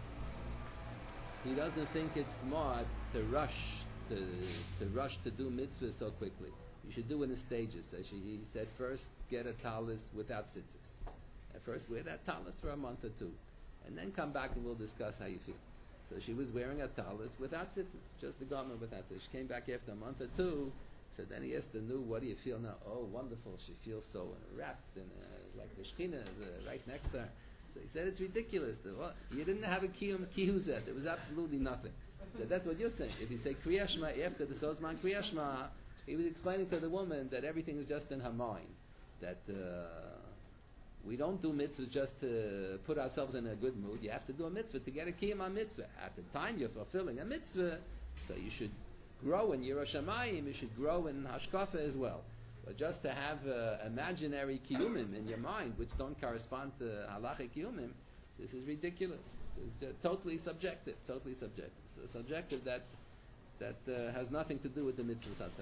he doesn't think it's smart to rush to to rush to do mitzvah so quickly. You should do it in stages. So she, he said first get a talis without tzitzis. At first wear that talis for a month or two, and then come back and we'll discuss how you feel. So she was wearing a talis without tzitzis, just the garment without tzitzis. She came back after a month or two. So then he asked her, "Nu, what do you feel now?" "Oh, wonderful. She feels so wrapped and uh, like the Shekhinah is uh, right next to her." So he said, "It's ridiculous. Well, you didn't have a kiyum kiyuzet. There was absolutely nothing." So that's what you're saying. If you say Kriya Shema after the Sozman Kriya Shema, he was explaining to the woman that everything is just in her mind. That uh, we don't do mitzvahs just to put ourselves in a good mood. You have to do a mitzvah to get a kiyum on mitzvah. At the time you're fulfilling a mitzvah, so you should grow in Yerushalayim, you should grow in Hashkafa as well. But just to have uh, imaginary kiyumim in your mind, which don't correspond to halachic kiyumim, this is ridiculous. It's uh, totally subjective, totally subjective. So subjective that that uh, has nothing to do with the mitzvah satire.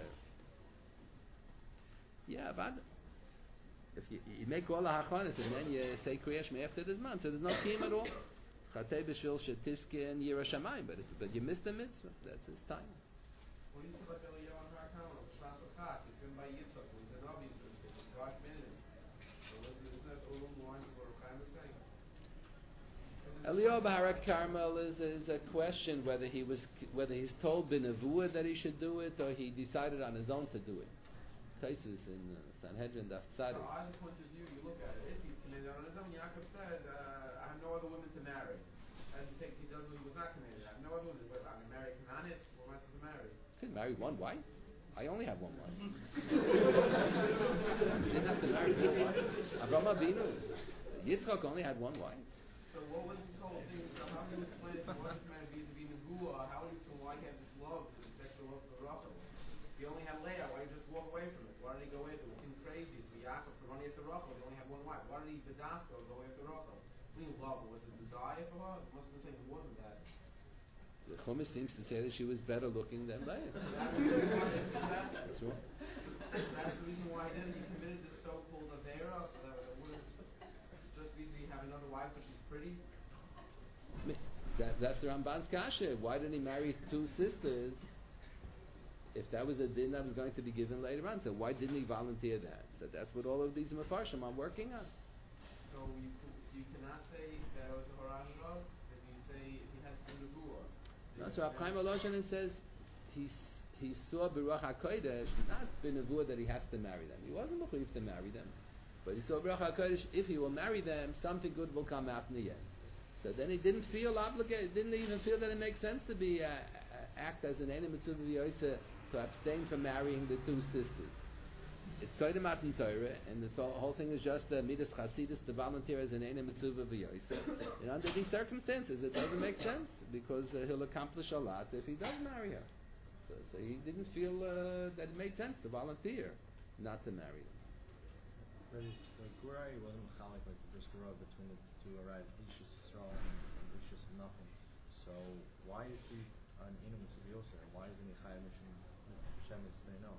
Yeah, but if you, you make all the hachanas and then you say Kriya Shema after this month, so there's no kiyum at all. Chatei b'shvil shetiske and Yerushalayim, but it's, but you missed the mitzvah. That's his time. What do you say about Eliyahu and Harakam? Shnas Achak, he's given by Yitzchak, who's an obvious, God made him. So isn't that all the lines of what Chaim is saying? Eliyahu Baharak Carmel is, is a question whether he was whether he's told B'Nevuah that he should do it or he decided on his own to do it. Taisus in uh, Sanhedrin Daf Tzaddik. So either point of view, you look at it. If he committed on his own, Yaakov said, uh, "I have no other women to marry," and he take he does what he was not committed. I have no other women. But I'm going to marry Canaanis. What am I supposed to marry? You could marry one wife. I only have one wife. You didn't have to marry four wives. Avraham Avinu, Yitzchak only had one wife. So what was this whole thing? So how do you explain it? What is married vis-a-vis Nebuah? How would you so why he had this love, this sexual love for Rachel? If he only had Leah, why did he just walk away from it? Why did he go away from it? It seemed crazy for Yaakov to run after Rachel. He only had one wife. Why did he bedafka go after Rachel? What do you love? Was it desire for her? It must have been saying more than that. The Chumash seems to say that she was better looking than Leah. That's the reason why he did that. That's right. That's the reason why he did it. He committed this so-called Avera. Uh, wouldn't just vis-a-vis have another wife, but she's pretty. That, that's the Ramban's kasha. Why didn't he marry two sisters if that was a din that was going to be given later on? So why didn't he volunteer that? So that's what all of these mafarshim are working on. So you, so you cannot say that it was a harashah if you say if you had to do Nebuah. No, so Rav Chaim Volozhin says he he saw Baruch HaKodesh not b'nevuah that he has to marry them. He wasn't mechuyev to marry them, but he saw Baruch HaKodesh if he will marry them, something good will come out in the end. So then he didn't feel obligated, didn't even feel that it makes sense to be uh, uh, act as an enem mitzvah v'yoysa to abstain from marrying the two sisters. It's Koydem Matan Torah, and the whole thing is just uh, midas chasidus to volunteer as an enem mitzvah v'yoysa. And under these circumstances, it doesn't make sense because uh, he'll accomplish a lot if he does marry her. So, so he didn't feel uh, that it made sense to volunteer not to marry them. But the Gurai wasn't mechalik like the Brisker between the two, right? Ishus Yisrael and Ishus nothing. So why is he an Inum Mitzvah? Why isn't he Chayim Shem Mitzvah?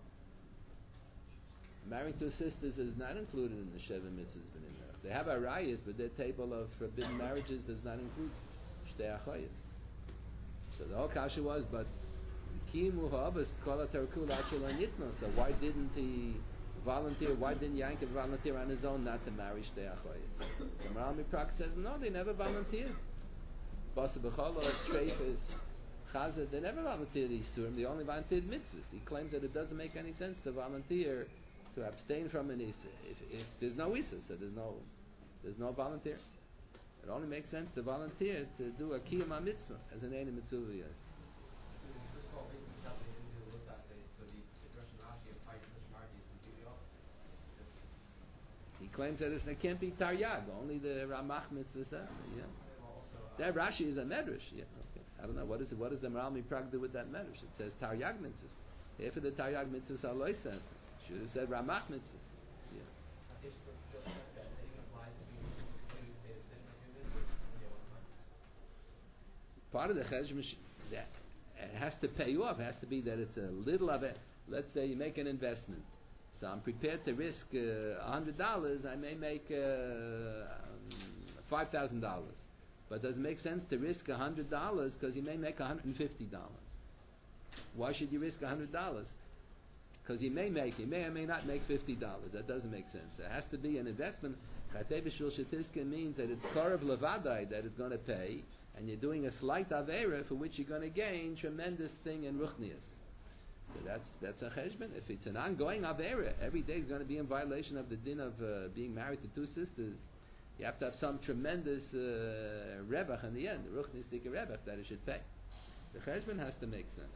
Marrying two sisters is not included in the Sheva Mitzvahs B'nimah. They have arayas, but their table of forbidden marriages does not include Shtei Achayas. So the whole kasha was, but Kimu Ha'abas Kol HaTarakul Achel HaNitno. So why didn't he volunteer? Why didn't Yankov volunteer on his own not to marry Shtei Achayas? So Maral Miprak says, no, they never volunteered. Basa B'chol or Treifes Chazal, they never volunteered the Isurim, they only volunteered mitzvahs. He claims that it doesn't make any sense to volunteer to abstain from an Issa. If, if there's no Issa, so there's no, there's no volunteer. It only makes sense to volunteer to do a Kiyam HaMitzvah as an Ein Mitzvah, yes. First of all, basically, Shabbat didn't do the list that day, so the the Rosh and Rashi of five Rosh parties completely off. Just He claims that it's, it can't be Taryag, only the Ramach Mitzvah. Yeah. well, also, uh, That Rashi is a medrash. Yeah. Okay. I don't know what is it. What does the Maral Miprag do with that medrash? It says Taryag mitzvahs. If the Taryag mitzvahs are loises, should have said Ramach mitzvahs. Yeah. if you just said that, then you can apply to be to say the sin of your business. Yeah, one time. Part of the cheshbon that it has to pay you off. It has to be that it's a little of it. Let's say you make an investment. So I'm prepared to risk uh, one hundred dollars. I may make uh, um, five thousand dollars. But does it make sense to risk one hundred dollars because you may make one hundred fifty dollars? Why should you risk one hundred dollars? Because you may make, you may or may not make fifty dollars. That doesn't make sense. It has to be an investment. Chatei b'shul shetiska means that it's korav levadai that is going to pay, and you're doing a slight avera for which you're going to gain tremendous thing in ruchnias. So that's that's a cheshbon. If it's an ongoing avera, every day is going to be in violation of the din of uh, being married to two sisters. You have to have some tremendous uh, revach in the end, the ruchnistic revach that it should pay. The cheshbon has to make sense.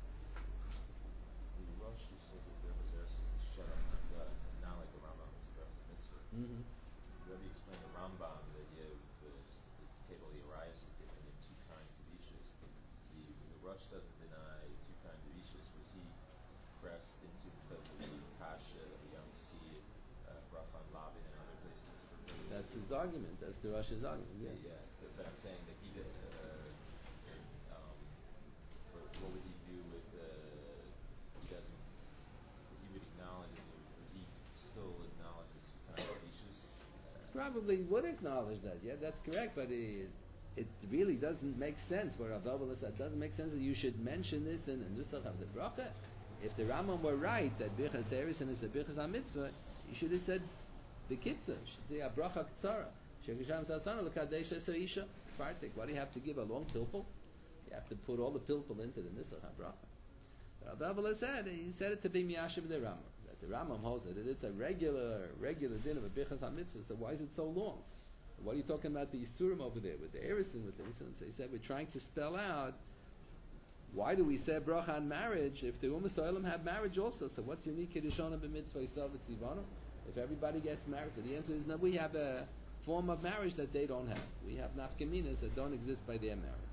The Rosh, you said that there was there shut up like that, not like the Rambam is about the mitzvah. Mm-hmm. Rabbi explained the Rambam that you the, the table of Urias is different in two kinds of issues. The, the Rosh doesn't deny two kinds of issues. Was he pressed into because of the kasha that we don't see uh, Rafan Lavin and other places? That's his argument. That's the Rosh's argument. Yeah. Yeah, yeah. So, but I'm saying that he did. Uh, um, what, what would he do with? Uh, he doesn't. He would acknowledge it. Would he still acknowledge this kind of issues? Uh, Probably would acknowledge that. Yeah, that's correct. But it, it really doesn't make sense. Where Avavala said, it doesn't make sense that you should mention this in the Nusach of the Bracha. If the Rambam were right that Birchas Erisin is a Birchas HaMitzvah, you should have said the Kitzah, the Abracha Ktsara. Shekisham Sasana L'Kadesh Eser Isha. Fartik. Why do you have to give a long pilpul? You have to put all the pilpul into the Nusach HaBracha. Avavala said, he said it to be Miyashiv the Rambam. That the Rambam holds it. It's a regular, regular din of a Birchas HaMitzvah. So why is it so long? What are you talking about the Yisurim over there with the Erisin, with the Erisin? So he said, we're trying to spell out why do we say bracha on marriage if the Ummah So'ilim have marriage also? So what's unique Kedushanim b'mitzvah Yisrael v'tzivanu? If everybody gets married, so the answer is no. We have a form of marriage that they don't have. We have nafkaminas that don't exist by their marriage.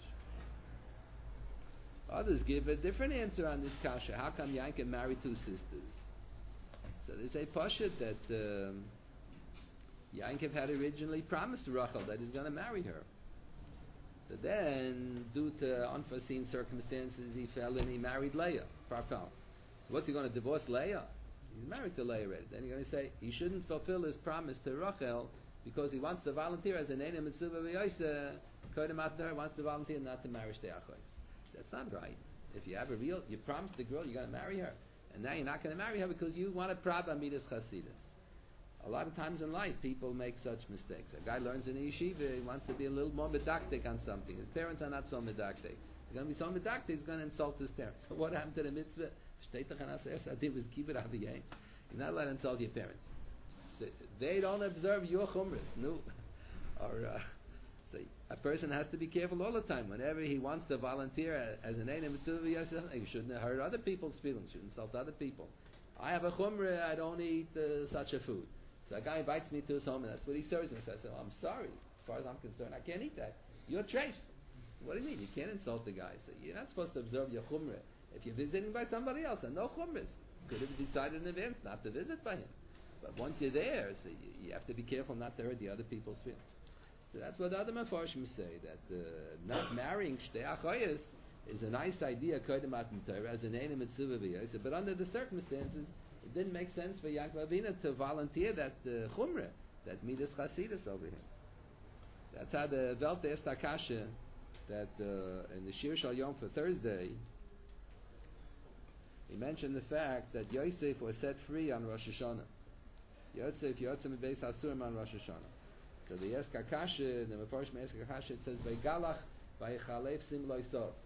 Others give a different answer on this kasha. How come Yankem married two sisters? So they say pashut that um, Yankem had originally promised Rachel that he's going to marry her. So then, due to unforeseen circumstances, he fell and he married Leah, Farpal. So what's he going to divorce Leah? He's married to Leah already. Then he's going to say he shouldn't fulfill his promise to Rachel because he wants to volunteer as an Eina Mitzvah V'Yoysa, Kodem Atner wants to volunteer not to marry Shtei Achois. That's not right. If you have a real, you promised the girl you're going to marry her, and now you're not going to marry her because you want to prab Amidas Chasidus. A lot of times in life, people make such mistakes. A guy learns in a yeshiva, he wants to be a little more medactic on something. His parents are not so medactic. He's going to be so medactic, he's going to insult his parents. So what happened to the mitzvah? You're not allowed to insult your parents. So they don't observe your chumras. No. Or, uh, so a person has to be careful all the time. Whenever he wants to volunteer as an Eina Mitzvah, he shouldn't hurt other people's feelings, shouldn't insult other people. I have a chumrah, I don't eat uh, such a food. So a guy invites me to his home and that's what he serves me. So I say, well, I'm sorry. As far as I'm concerned, I can't eat that. You're treif. What do you mean? You can't insult the guy. So you're not supposed to observe your chumrah. If you're visiting by somebody else and no chumras, could have decided in advance not to visit by him. But once you're there, so you, you have to be careful not to hurt the other people's feelings. So that's what the other Mefarshim say, that uh, not marrying Shtei Achoyes is a nice idea, Kodem Matan Torah, as an Eina Mitzvah V'Yoysa, but under the circumstances, it didn't make sense for Yaakov Avinu to volunteer that uh, chumrah, that midas chasidus over here. That's how the Velta Estakasha, that uh, in the Shir Shal Yom for Thursday, he mentioned the fact that Yosef was set free on Rosh Hashanah. Yosef Yotzim Beis Hasurim on Rosh Hashanah. So the Eskakasha, the Mefarshim Eskakasha, it says, Vaygalach Vayichalef Sim Loisov.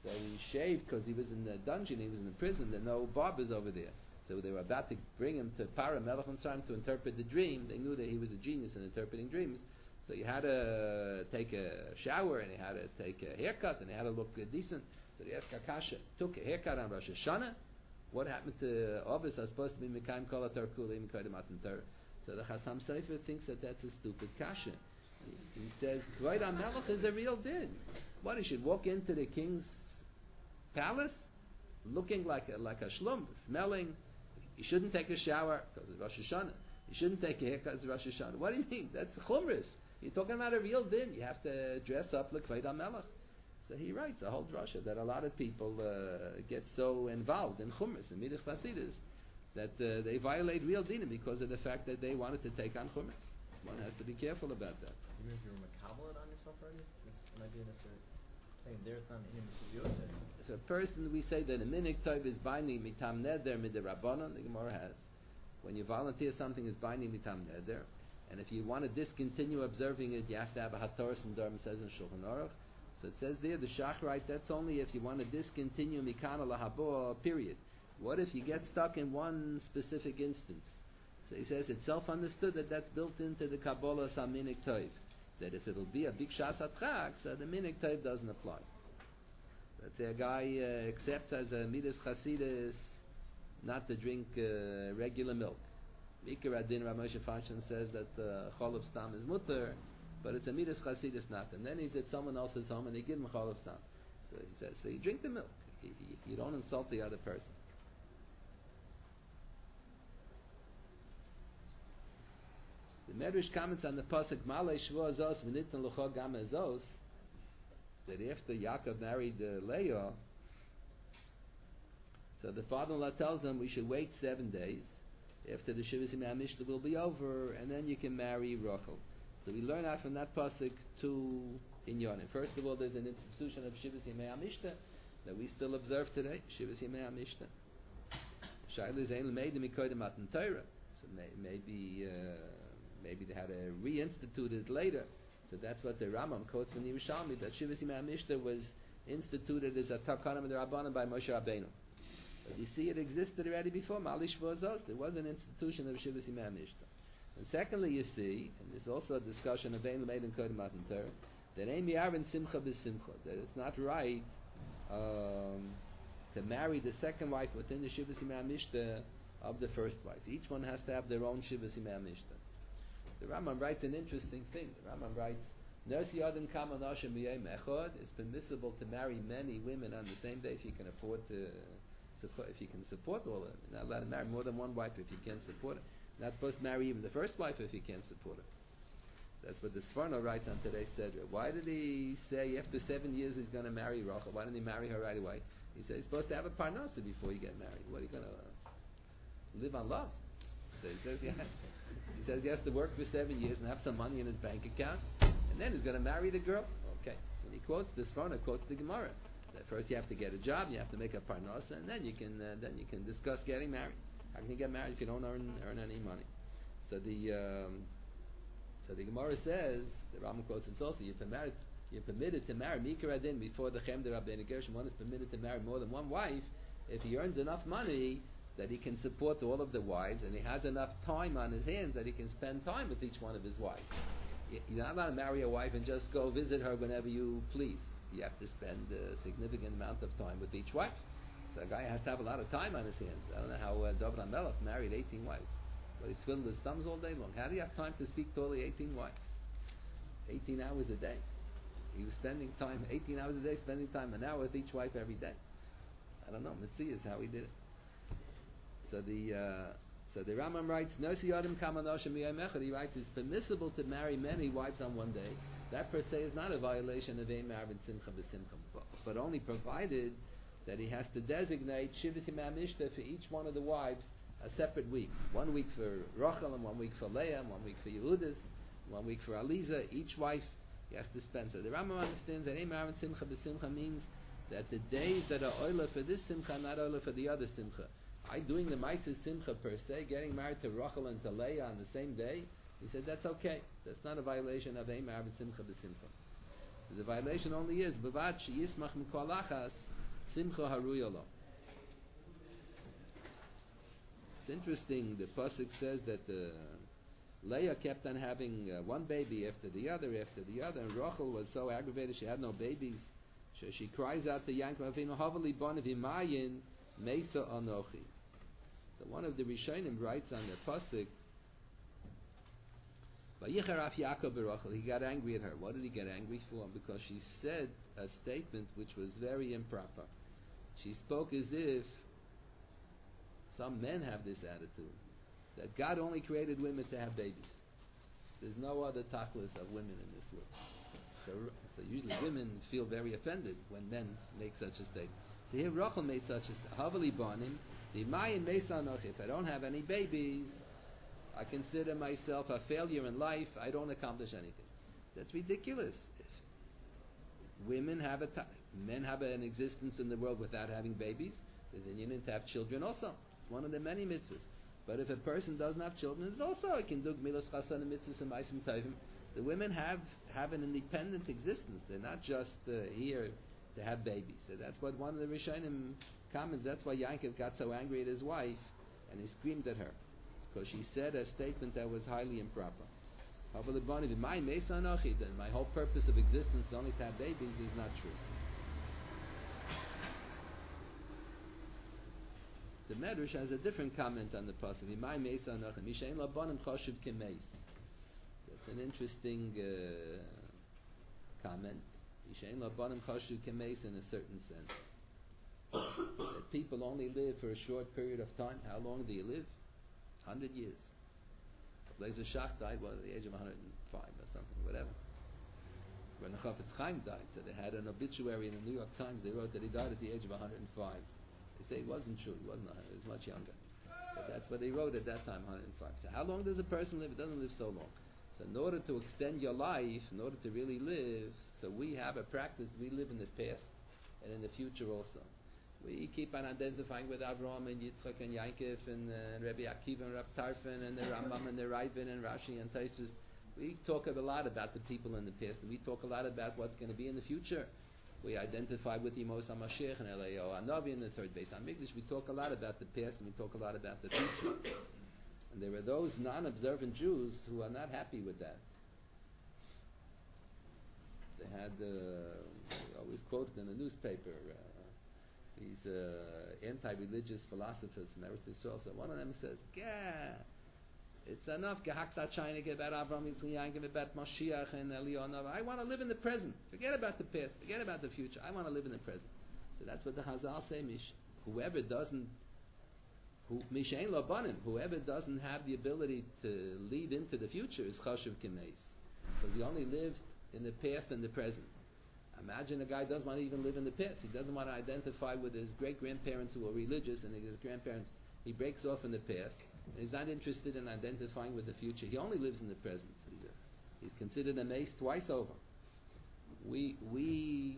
that he shaved because he was in the dungeon, he was in the prison, there are no barbers over there. So they were about to bring him to Para Melech Mitzrayim to interpret the dream. They knew that he was a genius in interpreting dreams. So you had to take a shower, and he had to take a haircut, and he had to look uh, decent. So they asked Akasha, took a haircut on Rosh Hashanah. What happened to Ovis? I was supposed to be Mekayim Kol HaTorah Kula Mekayim Matan Torah. So the Chasam Sofer thinks that that's a stupid kasha. He, he says, Kvoid HaMelech is a real din. What, he should walk into the king's palace looking like a, like a shlum, smelling. He shouldn't take a shower because it's Rosh Hashanah. He shouldn't take a haircut because it's Rosh Hashanah. What do you mean? That's chumrus. You're talking about a real din. You have to dress up like Kvoid HaMelech. So he writes a whole drasha that a lot of people uh, get so involved in chumrus and midas chasidus that uh, they violate real dinim because of the fact that they wanted to take on chumrus. One has to be careful about that. Even if you're makabel it on yourself already, it might be in a certain saying there it's not an inim mitzvah. So a person, we say that a minik tov is binding mitam neder midirabbanon. The Gemara has, when you volunteer something is binding mitam neder, and if you want to discontinue observing it, you have to have a hatoras and dharma, says in Shulchan Aruch. So it says there, the Shach writes, that's only if you want to discontinue mikana lahabo, period. What if you get stuck in one specific instance? So he says it's self-understood that that's built into the Kabbalah Saminik Tov. That if it'll be a big Shas Atchak, so the Minik Tov doesn't apply. Let's say a guy uh, accepts as a Midas Chasidus not to drink uh, regular milk. Mikra Adin Rav Moshe Feinstein says that uh, Cholov Stam is mutter, but it's a Midas Chasidus not. And then he's at someone else's home and they give him Cholov Stam. So he says, so you drink the milk. You, you, you don't insult the other person. The Medrash comments on the pasuk Malay Shvua Zos V'nitn L'cho Gam Ezos, that after Yaakov married uh, Leah, so the father-in-law tells him we should wait seven days after the Shivas Yimei HaMishta will be over, and then you can marry Rachel. So we learn out from that pasuk two inyanim. First of all, there's an institution of Shivas Yimei HaMishta that we still observe today. Shivas Yimei HaMishta. Shaila is ein made mikoydem matan Torah. So may, maybe. Uh, Maybe they had to reinstitute it later. So that's what the Rambam quotes from the Yerushalmi, that Shivas Yimei HaMishta was instituted as a Takanim and the Rabbanim by Moshe Rabbeinu. But you see, it existed already before Mali Shvua Zos. There was an institution of Shivas Yimei HaMishta. And secondly, you see, and there's also a discussion of Ein L'meid and Kodem Matan Torah, that Ein Mi'arin Simcha B'Simcha, that it's not right um, to marry the second wife within the Shivas Yimei HaMishta of the first wife. Each one has to have their own Shivas Yimei HaMishta. The Rambam writes an interesting thing. The Rambam writes, Nersi Adam Kama Noshem B'Yom Echad. It's permissible to marry many women on the same day if you can afford to, if you can support all of them. You're not allowed to marry more than one wife if you can't support it. You're not supposed to marry even the first wife if you can't support it. That's what the Sforno writes on today's Sedra. Why did he say after seven years he's going to marry Rachel? Why didn't he marry her right away? He said he's supposed to have a parnasa before you get married. What are you going to uh, live on love? So he says, yeah. He says he has to work for seven years and have some money in his bank account, and then he's going to marry the girl. Okay. And he quotes this Sforno, quotes the Gemara. That first you have to get a job, you have to make a parnasa, and then you can uh, then you can discuss getting married. How can you get married if you don't earn earn any money? So the um, so the Gemara says, the Rambam quotes it also, you're permitted you're permitted to marry Mikra Adin before the Chem de Rabbeinu Gershom. One is permitted to marry more than one wife if he earns enough money that he can support all of the wives, and he has enough time on his hands that he can spend time with each one of his wives. You're not allowed to marry a wife and just go visit her whenever you please. You have to spend a significant amount of time with each wife. So a guy has to have a lot of time on his hands. I don't know how uh, David HaMelech married eighteen wives. But he twiddled his thumbs all day long. How do you have time to speak to all the eighteen wives? eighteen hours a day. He was spending time, eighteen hours a day, spending time an hour with each wife every day. I don't know. Mitzvah is how he did it. So the uh, so the Rambam writes, Nosi Adam Kamanoshim B'Yom Echad. He writes, it's permissible to marry many wives on one day. That per se is not a violation of Ein Ma'arvin Simcha B'Simcha, but only provided that he has to designate Shivas Yimei HaMishta for each one of the wives a separate week. One week for Rachel, and one week for Leah, and one week for Yehudis, one week for Aliza. Each wife he has to spend. So the Rambam understands that Ein Ma'arvin Simcha B'Simcha means that the days that are oila for this Simcha are not oila for the other Simcha. I doing the Ma'aser Simcha per se, getting married to Rachel and to Leah on the same day, he said that's okay. That's not a violation of Ein Ma'arvin Simcha B'Simcha. The violation only is b'vad sheyismach mikol achas simcha haruya lo. It's interesting. The pasuk says that uh, Leah kept on having uh, one baby after the other after the other, and Rachel was so aggravated she had no babies. So she cries out to Yaakov Avinu, "Havali banav imayin meisa anochi." So one of the Rishonim writes on the pasuk, "Vayicharaf Yaakov b'Rachel." He got angry at her. What did he get angry for? Because she said a statement which was very improper. She spoke as if some men have this attitude that God only created women to have babies. There's no other tachlis of women in this world. So, so usually women feel very offended when men make such a statement. So here Rachel made such a Havali banim, the Mayin Meisanoch. If I don't have any babies, I consider myself a failure in life. I don't accomplish anything. That's ridiculous. If women have a ta- men have an existence in the world without having babies. There's a union to have children also. It's one of the many mitzvahs. But if a person doesn't have children, it's also a kinduk milos chasan and mitzvahs and ma'asim tovim. The women have, have an independent existence. They're not just uh, here to have babies. So that's what one of the Rishonim comments. That's why Yaakov got so angry at his wife and he screamed at her because she said a statement that was highly improper. My whole purpose of existence is only to have babies is not true. The Medrash has a different comment on the pasuk. That's an interesting uh, comment. In a certain sense, that people only live for a short period of time. How long do you live? Hundred years. Lezer Shach died well, at the age of one hundred five or something, whatever. When Chafetz Chaim died, so they had an obituary in the New York Times. They wrote that he died at the age of one hundred five. They say it wasn't true. He wasn't one hundred. He was much younger. But that's what they wrote at that time, one hundred five. So how long does a person live? It doesn't live so long. So in order to extend your life, in order to really live, so we have a practice. We live in the past and in the future also. We keep on identifying with Avraham and Yitzchak and Yaakov and uh, Rabbi Akiva and Rabbi Tarfon and the Rambam and the Raivin and Rashi and Taisus. We talk a lot about the people in the past, and we talk a lot about what's going to be in the future. We identify with Yemos HaMashiach and Eliyahu Hanavi in the third base HaMikdash. We talk a lot about the past and we talk a lot about the future. And there are those non-observant Jews who are not happy with that. They had, uh, always quoted in the newspaper, uh, these uh, anti-religious philosophers from Eretz Yisrael. So one of them says, "Gah, it's enough. Gehakta China about Avraham Yitzchak, about Mashiach and Eliyahu. I want to live in the present. Forget about the past. Forget about the future. I want to live in the present." So that's what the Chazal say. Mish, whoever doesn't, who Mishain Labanim, whoever doesn't have the ability to lead into the future is Chashuv Kimeis, because he only lived in the past and the present. Imagine a guy doesn't want to even live in the past. He doesn't want to identify with his great-grandparents who were religious and his grandparents. He breaks off in the past. And he's not interested in identifying with the future. He only lives in the present. He's, a, he's considered a mace twice over. We, we,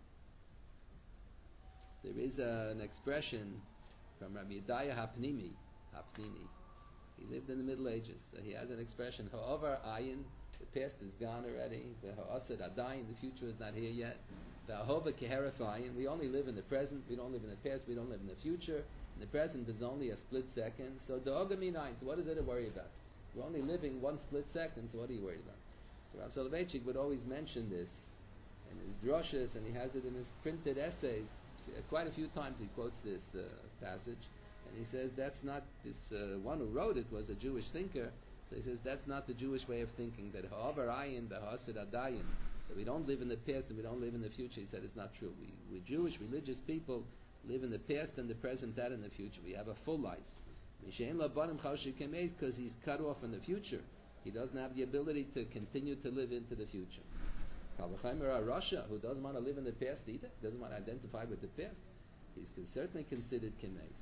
there is a, an expression from Rabbi Yedaya Hapnimi, Hapnimi. He lived in the Middle Ages. So he has an expression, however, ayin, the past is gone already. The ha'asad adayin, the future is not here yet. The ahova keherafayin, we only live in the present. We don't live in the past. We don't live in the future. In the present is only a split second. So da'ogaminayin. So what is there to worry about? We're only living one split second. So what are you worried about? So Rav Soloveitchik would always mention this in his drushes, and he has it in his printed essays. Quite a few times he quotes this uh, passage, and he says that's not this uh, one who wrote it was a Jewish thinker. So he says that's not the Jewish way of thinking, that however ayin, the hasid adayin, that we don't live in the past and we don't live in the future. He said it's not true. We, we're Jewish, religious people, live in the past and the present and in the future. We have a full life. Because he's cut off in the future. He doesn't have the ability to continue to live into the future. Russia, who doesn't want to live in the past either, doesn't want to identify with the past, he's certainly considered kimeis.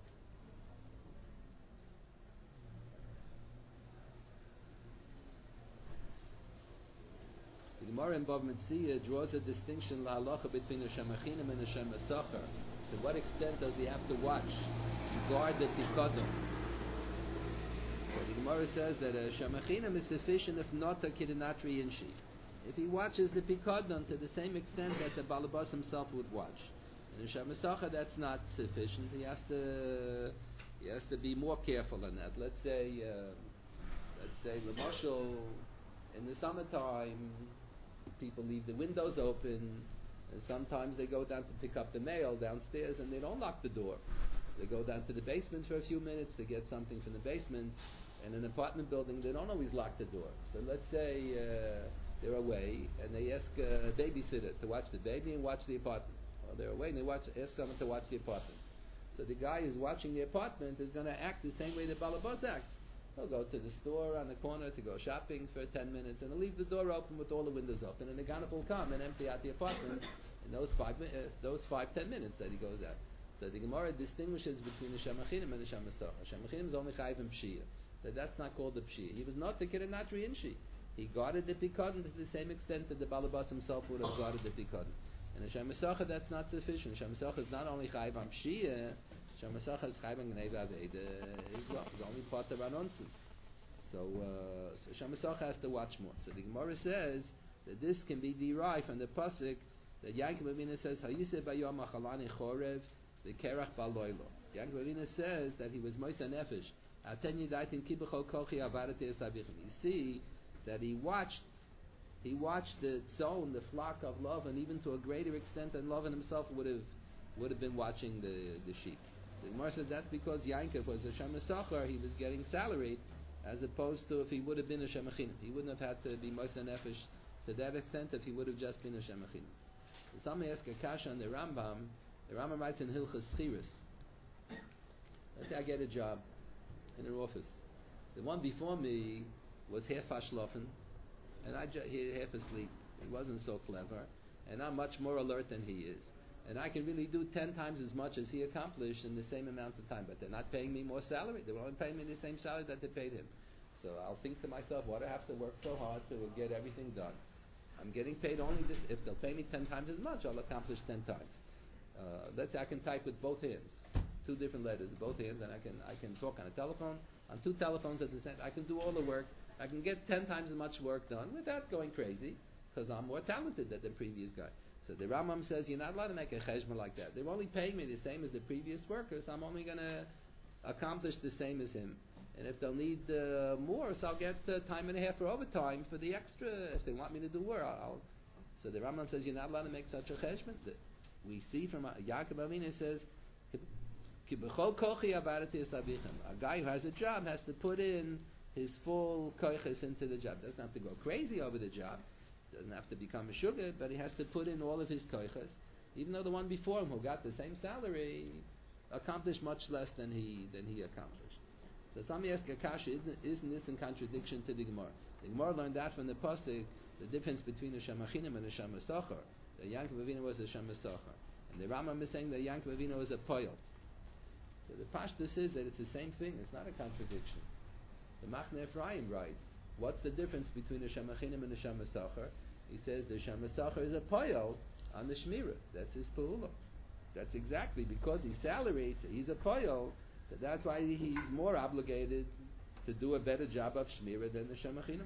The Gemara in Bava Metzia draws a distinction la halacha between the shemachinim and the shemasacher. To what extent does he have to watch and guard the tikadon? So the Gemara says that a shemachinim is sufficient if not a kidinatri inshi. if he watches the Pikadon to the same extent that the Balabas himself would watch. In the Shemasacha, that's not sufficient. He has to he has to be more careful in that. Let's say, uh, let's say, Lamashal, in the summertime, people leave the windows open, and sometimes they go down to pick up the mail downstairs, and they don't lock the door. They go down to the basement for a few minutes to get something from the basement. In an apartment building, they don't always lock the door. So let's say uh, they're away, and they ask a babysitter to watch the baby and watch the apartment. Or they're away, and they watch, ask someone to watch the apartment. So the guy who's watching the apartment is going to act the same way the Balabas acts. He'll go to the store on the corner to go shopping for ten minutes, and he'll leave the door open with all the windows open, and the Ganef will come and empty out the apartment in those five, mi- uh, those five, ten minutes that he goes out. So the Gemara distinguishes between the Shemachinim and the Shemasocha. Shemachinim is only Chayiv and Pshiyah. So that's not called the Pshiyah. He was not the Kirinatri Inshi. He guarded the Pikadon to the same extent that the Balabas himself would have guarded the Pikadon. And the Shemasocha, that's not sufficient. Shemasocha is not only Chayiv and Pshiyah, Shemasacha is Chayiv and Gnei V'Aveda as well. It's only part of Anonson. So, uh, so Shemasacha has to watch more. So the Gemara says that this can be derived from the pasuk that Yaakov Avinu says, "Hayiseh bayom achalani chorev v'kerach baloilo." Yaakov Avinu says that he was Moisa Nefesh. Aten yidaitin ki b'chol kochi avarete esavichim. You see that he watched, he watched the zone, the flock of love, and even to a greater extent than Lavan himself would have would have been watching the the sheep. The Gemara says that's because Yankov was a Shemasacher, he was getting salaried, as opposed to if he would have been a Shemachinim. He wouldn't have had to be Moisa Nefesh to that extent if he would have just been a Shemachinim. So somebody asked a kasha on the Rambam. The Rambam writes in Hilchas Chiris. Let's say I get a job in an office. The one before me was half ashlofen, and I ju- he half asleep. He wasn't so clever, and I'm much more alert than he is. And I can really do ten times as much as he accomplished in the same amount of time. But they're not paying me more salary. They're only paying me the same salary that they paid him. So I'll think to myself, why do I have to work so hard to get everything done? I'm getting paid only this. If they'll pay me ten times as much, I'll accomplish ten times. Uh, let's say I can type with both hands, two different letters, both hands, and I can I can talk on a telephone, on two telephones at the same. I can do all the work. I can get ten times as much work done without going crazy, because I'm more talented than the previous guy. So the Rambam says you're not allowed to make a cheshbon like that. They're only paying me the same as the previous workers. I'm only going to accomplish the same as him. And if they'll need uh, more, so I'll get uh, time and a half for overtime for the extra. If they want me to do more, I'll. So the Rambam says you're not allowed to make such a cheshbon. We see from uh, Yaakov Avinu says, "Ki b'chol kochi avareti es avichem." A guy who has a job has to put in his full koiches into the job. Doesn't have to go crazy over the job. Doesn't have to become a sugar, but he has to put in all of his koiches, even though the one before him who got the same salary accomplished much less than he than he accomplished. So somebody asked Akasha, isn't, isn't this in contradiction to the Gemara? The Gemara learned that from the pasuk, the difference between a Shemachinim and a Shemasocher. The Yaakov Avinu was a Shemasocher, and the Rambam is saying that Yaakov Avinu was a Poyel. So the Pashtus is that it's the same thing. It's not a contradiction. The Machne Ephraim writes, what's the difference between a Shemachinim and a Shemasacher? He says the Shemasacher is a poyel on the Shmira. That's his pa'ula. That's exactly because he's salaried, he's a poyel, so that's why he's more obligated to do a better job of Shmira than the Shemachinim.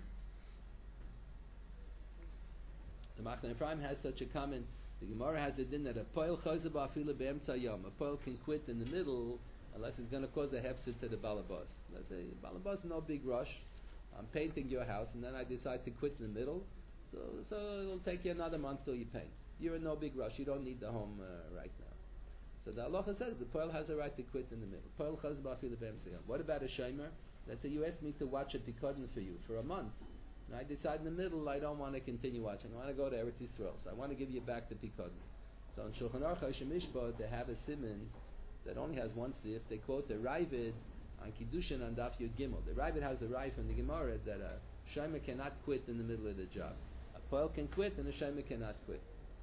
The Machne Ephraim has such a comment. The Gemara has a din that a poyel chazab afilu be'emtza yom. A poyel can quit in the middle unless it's going to cause a hefset to the balabas. Let's say balabas, no big rush. I'm painting your house, and then I decide to quit in the middle. So, so it'll take you another month till you paint. You're in no big rush. You don't need the home uh, right now. So the halacha says the poel has a right to quit in the middle. Poel chaz ba'afil b'emsiyam. What about a shomer? Let's say you ask me to watch a pikadon for you for a month, and I decide in the middle I don't want to continue watching. I want to go to Eretz Yisrael. So I want to give you back the pikadon. So in Shulchan Aruch HaShemishba they have a siman that only has one sif. They quote the Ravid on Kiddushin on Daf Yud Gimel. The Ravid has a right from the Gemara that a shomer cannot quit in the middle of the job. A poel can quit and a shomer cannot quit.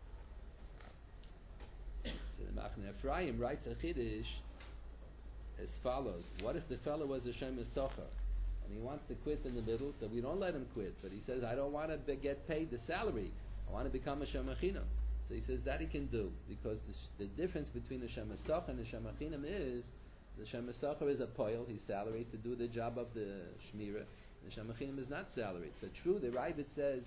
So the Machne Ephraim writes a Chiddush as follows. What if the fellow was a shomer socher and he wants to quit in the middle? So we don't let him quit. But he says, I don't want to be, get paid the salary. I want to become a shemachinam. So he says that he can do because the, sh- the difference between the shomer socher and the shemachinam is the Shemasacher is a poil, he's salaried to do the job of the Shmira. The Shemachinim is not salaried. So true, the Ravid says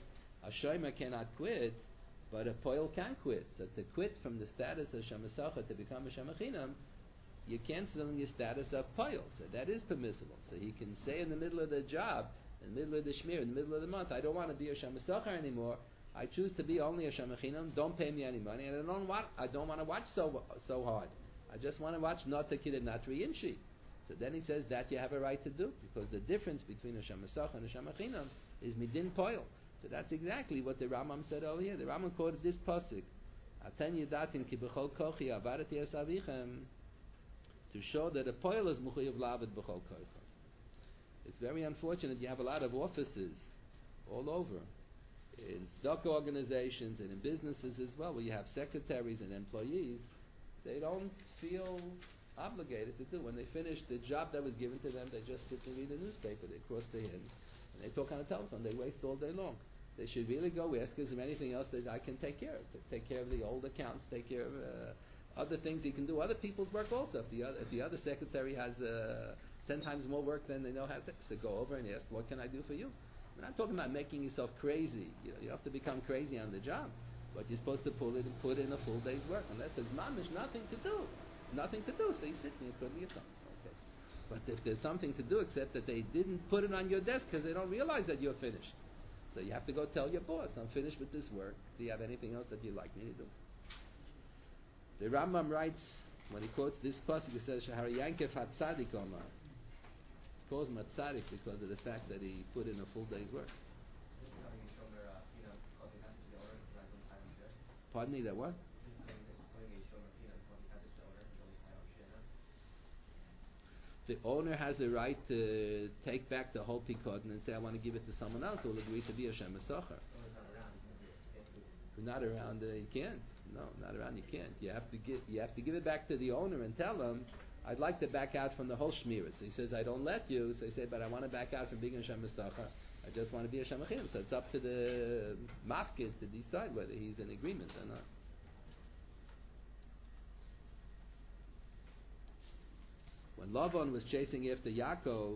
A shomer cannot quit, but a poil can quit. So to quit from the status of shemasacha to become a shemachinam, you're canceling your status of poil. So that is permissible. So he can say in the middle of the job, in the middle of the shmir, in the middle of the month, I don't want to be a shemasacha anymore. I choose to be only a shemachinam. Don't pay me any money, and I don't want. I don't want to watch so so hard. I just want to watch not the kid and not inchi. So then he says that you have a right to do, because the difference between a shemasacha and a shemachinam is midin poil. So that's exactly what the Rambam said over here. The Rambam quoted this pasuk, "Aten yedatin ki b'chol kochi avarati es avichem," to show that a poil is mechuyev lavid b'chol kochi. It's very unfortunate. You have a lot of offices all over, in stock organizations and in businesses as well, where you have secretaries and employees. They don't feel obligated to do. When they finish the job that was given to them, they just sit and read the newspaper. They cross their hands and they talk on the telephone. They waste all day long. They should really go ask, is there anything else that I can take care of? Take care of the old accounts, take care of uh, other things he can do, other people's work also. If the other, if the other secretary has uh, ten times more work than they know how to do, so go over and ask, what can I do for you? We're not talking about making yourself crazy. You know, you have to become crazy on the job. But you're supposed to pull it and put in a full day's work. Unless there's mamish, nothing to do. Nothing to do. So you sit and you're twiddling your thumbs. Okay. But if there's something to do, except that they didn't put it on your desk because they don't realize that you're finished. So you have to go tell your boss, I'm finished with this work. Do you have anything else that you'd like me to do? The Rambam writes, when he quotes this pasuk, he says, Shahar Yankev HaTzadik Omar. He calls him a tzaddik because of the fact that he put in a full day's work. Pardon me, that what? The owner has a right to take back the whole pikadon and say, I want to give it to someone else who will agree to be a shemasacher. If you're not around, uh, you can't. No, not around, you can't. You have to give. You have to give it back to the owner and tell him, I'd like to back out from the whole shmira. So he says, I don't let you. So he says, but I want to back out from being a shemasacher. I just want to be a shemachim. So it's up to the mafkid to decide whether he's in agreement or not. When Lavan was chasing after Yaakov,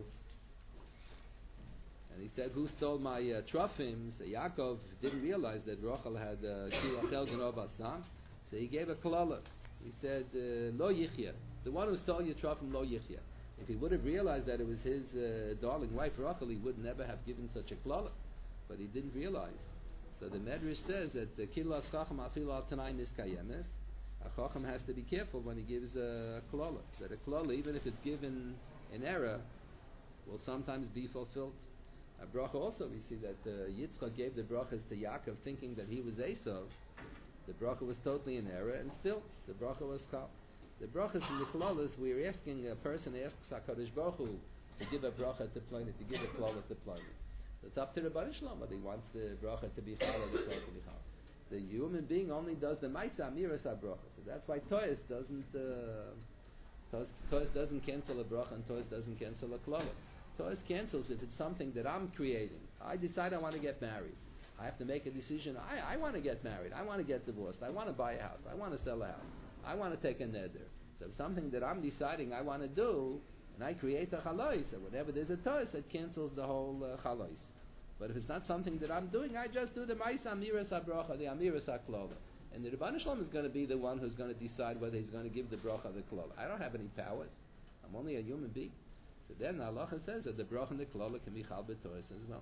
and he said, who stole my uh, trofim? So Yaakov didn't realize that Rachel had kilachel genov asam. So he gave a klala. He said, uh, lo yichya. The one who stole your trofim, lo yichya. If he would have realized that it was his uh, darling wife Rachel, he would never have given such a klala. But he didn't realize. So the Medrash says that the kilas chacham afil al tanai miskayemes. A chacham has to be careful when he gives a klala. That a klala, even if it's given in error, will sometimes be fulfilled. A bracha also, we see that uh, Yitzchak gave the brachas to Yaakov thinking that he was Esau. The bracha was totally in error, and still the bracha was chal. The brachas and the klalas, we're asking a person asks HaKadosh Baruch Hu to give a bracha to Pliny, to give a klala to Pliny. So it's up to the Rebbeinu Shalom whether he wants the bracha to be chal or the klala to be chal. The human being only does the Maisa Amiras HaBracha. So that's why Toys doesn't uh, Toys doesn't cancel a bracha and Toys doesn't cancel a klala. Toys cancels if it's something that I'm creating. I decide I want to get married. I have to make a decision. I, I want to get married. I want to get divorced. I want to buy a house. I want to sell a house. I want to take a neder. So if something that I'm deciding I want to do, and I create a chalois, or whatever, there's a tois, it cancels the whole uh, chalois. But if it's not something that I'm doing, I just do the Maisa Amiras HaBracha, the Amiras HaKlala. And the Rebbeinu Shalom is going to be the one who's going to decide whether he's going to give the bracha or the klala. I don't have any powers. I'm only a human being. So then Allah says that the bracha and the klala can be chal b'tois as well.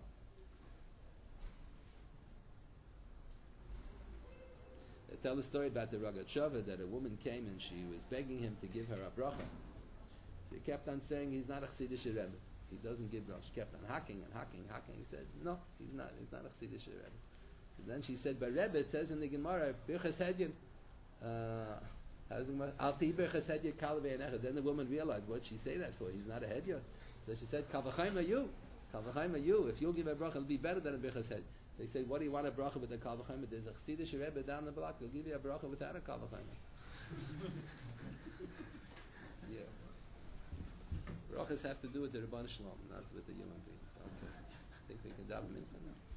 They tell the story about the Ragat Shava that a woman came and she was begging him to give her a bracha. She kept on saying he's not a Chassidish Rebbe. He doesn't give bracha. She kept on hacking and hacking and hacking. He said, no, he's not. He's not a Chassidish Rebbe. And then she said, but Rebbe, it says in the Gemara, Birchas Hedyon, then the woman realized, what she say that for? He's not a Hedyon. So she said, Kavachayim you. Kavachayim you. If you'll give a bracha, it'll be better than a Birchas Hedyon. They said, what do you want a bracha with a Kavachayim? There's a Chassidish Rebbe down the block. He'll give you a bracha without a Kavachayim. Yeah. Brachas have to do with the Rebbeinu Shalom, not with the human being. Okay. I think we can dive in for now.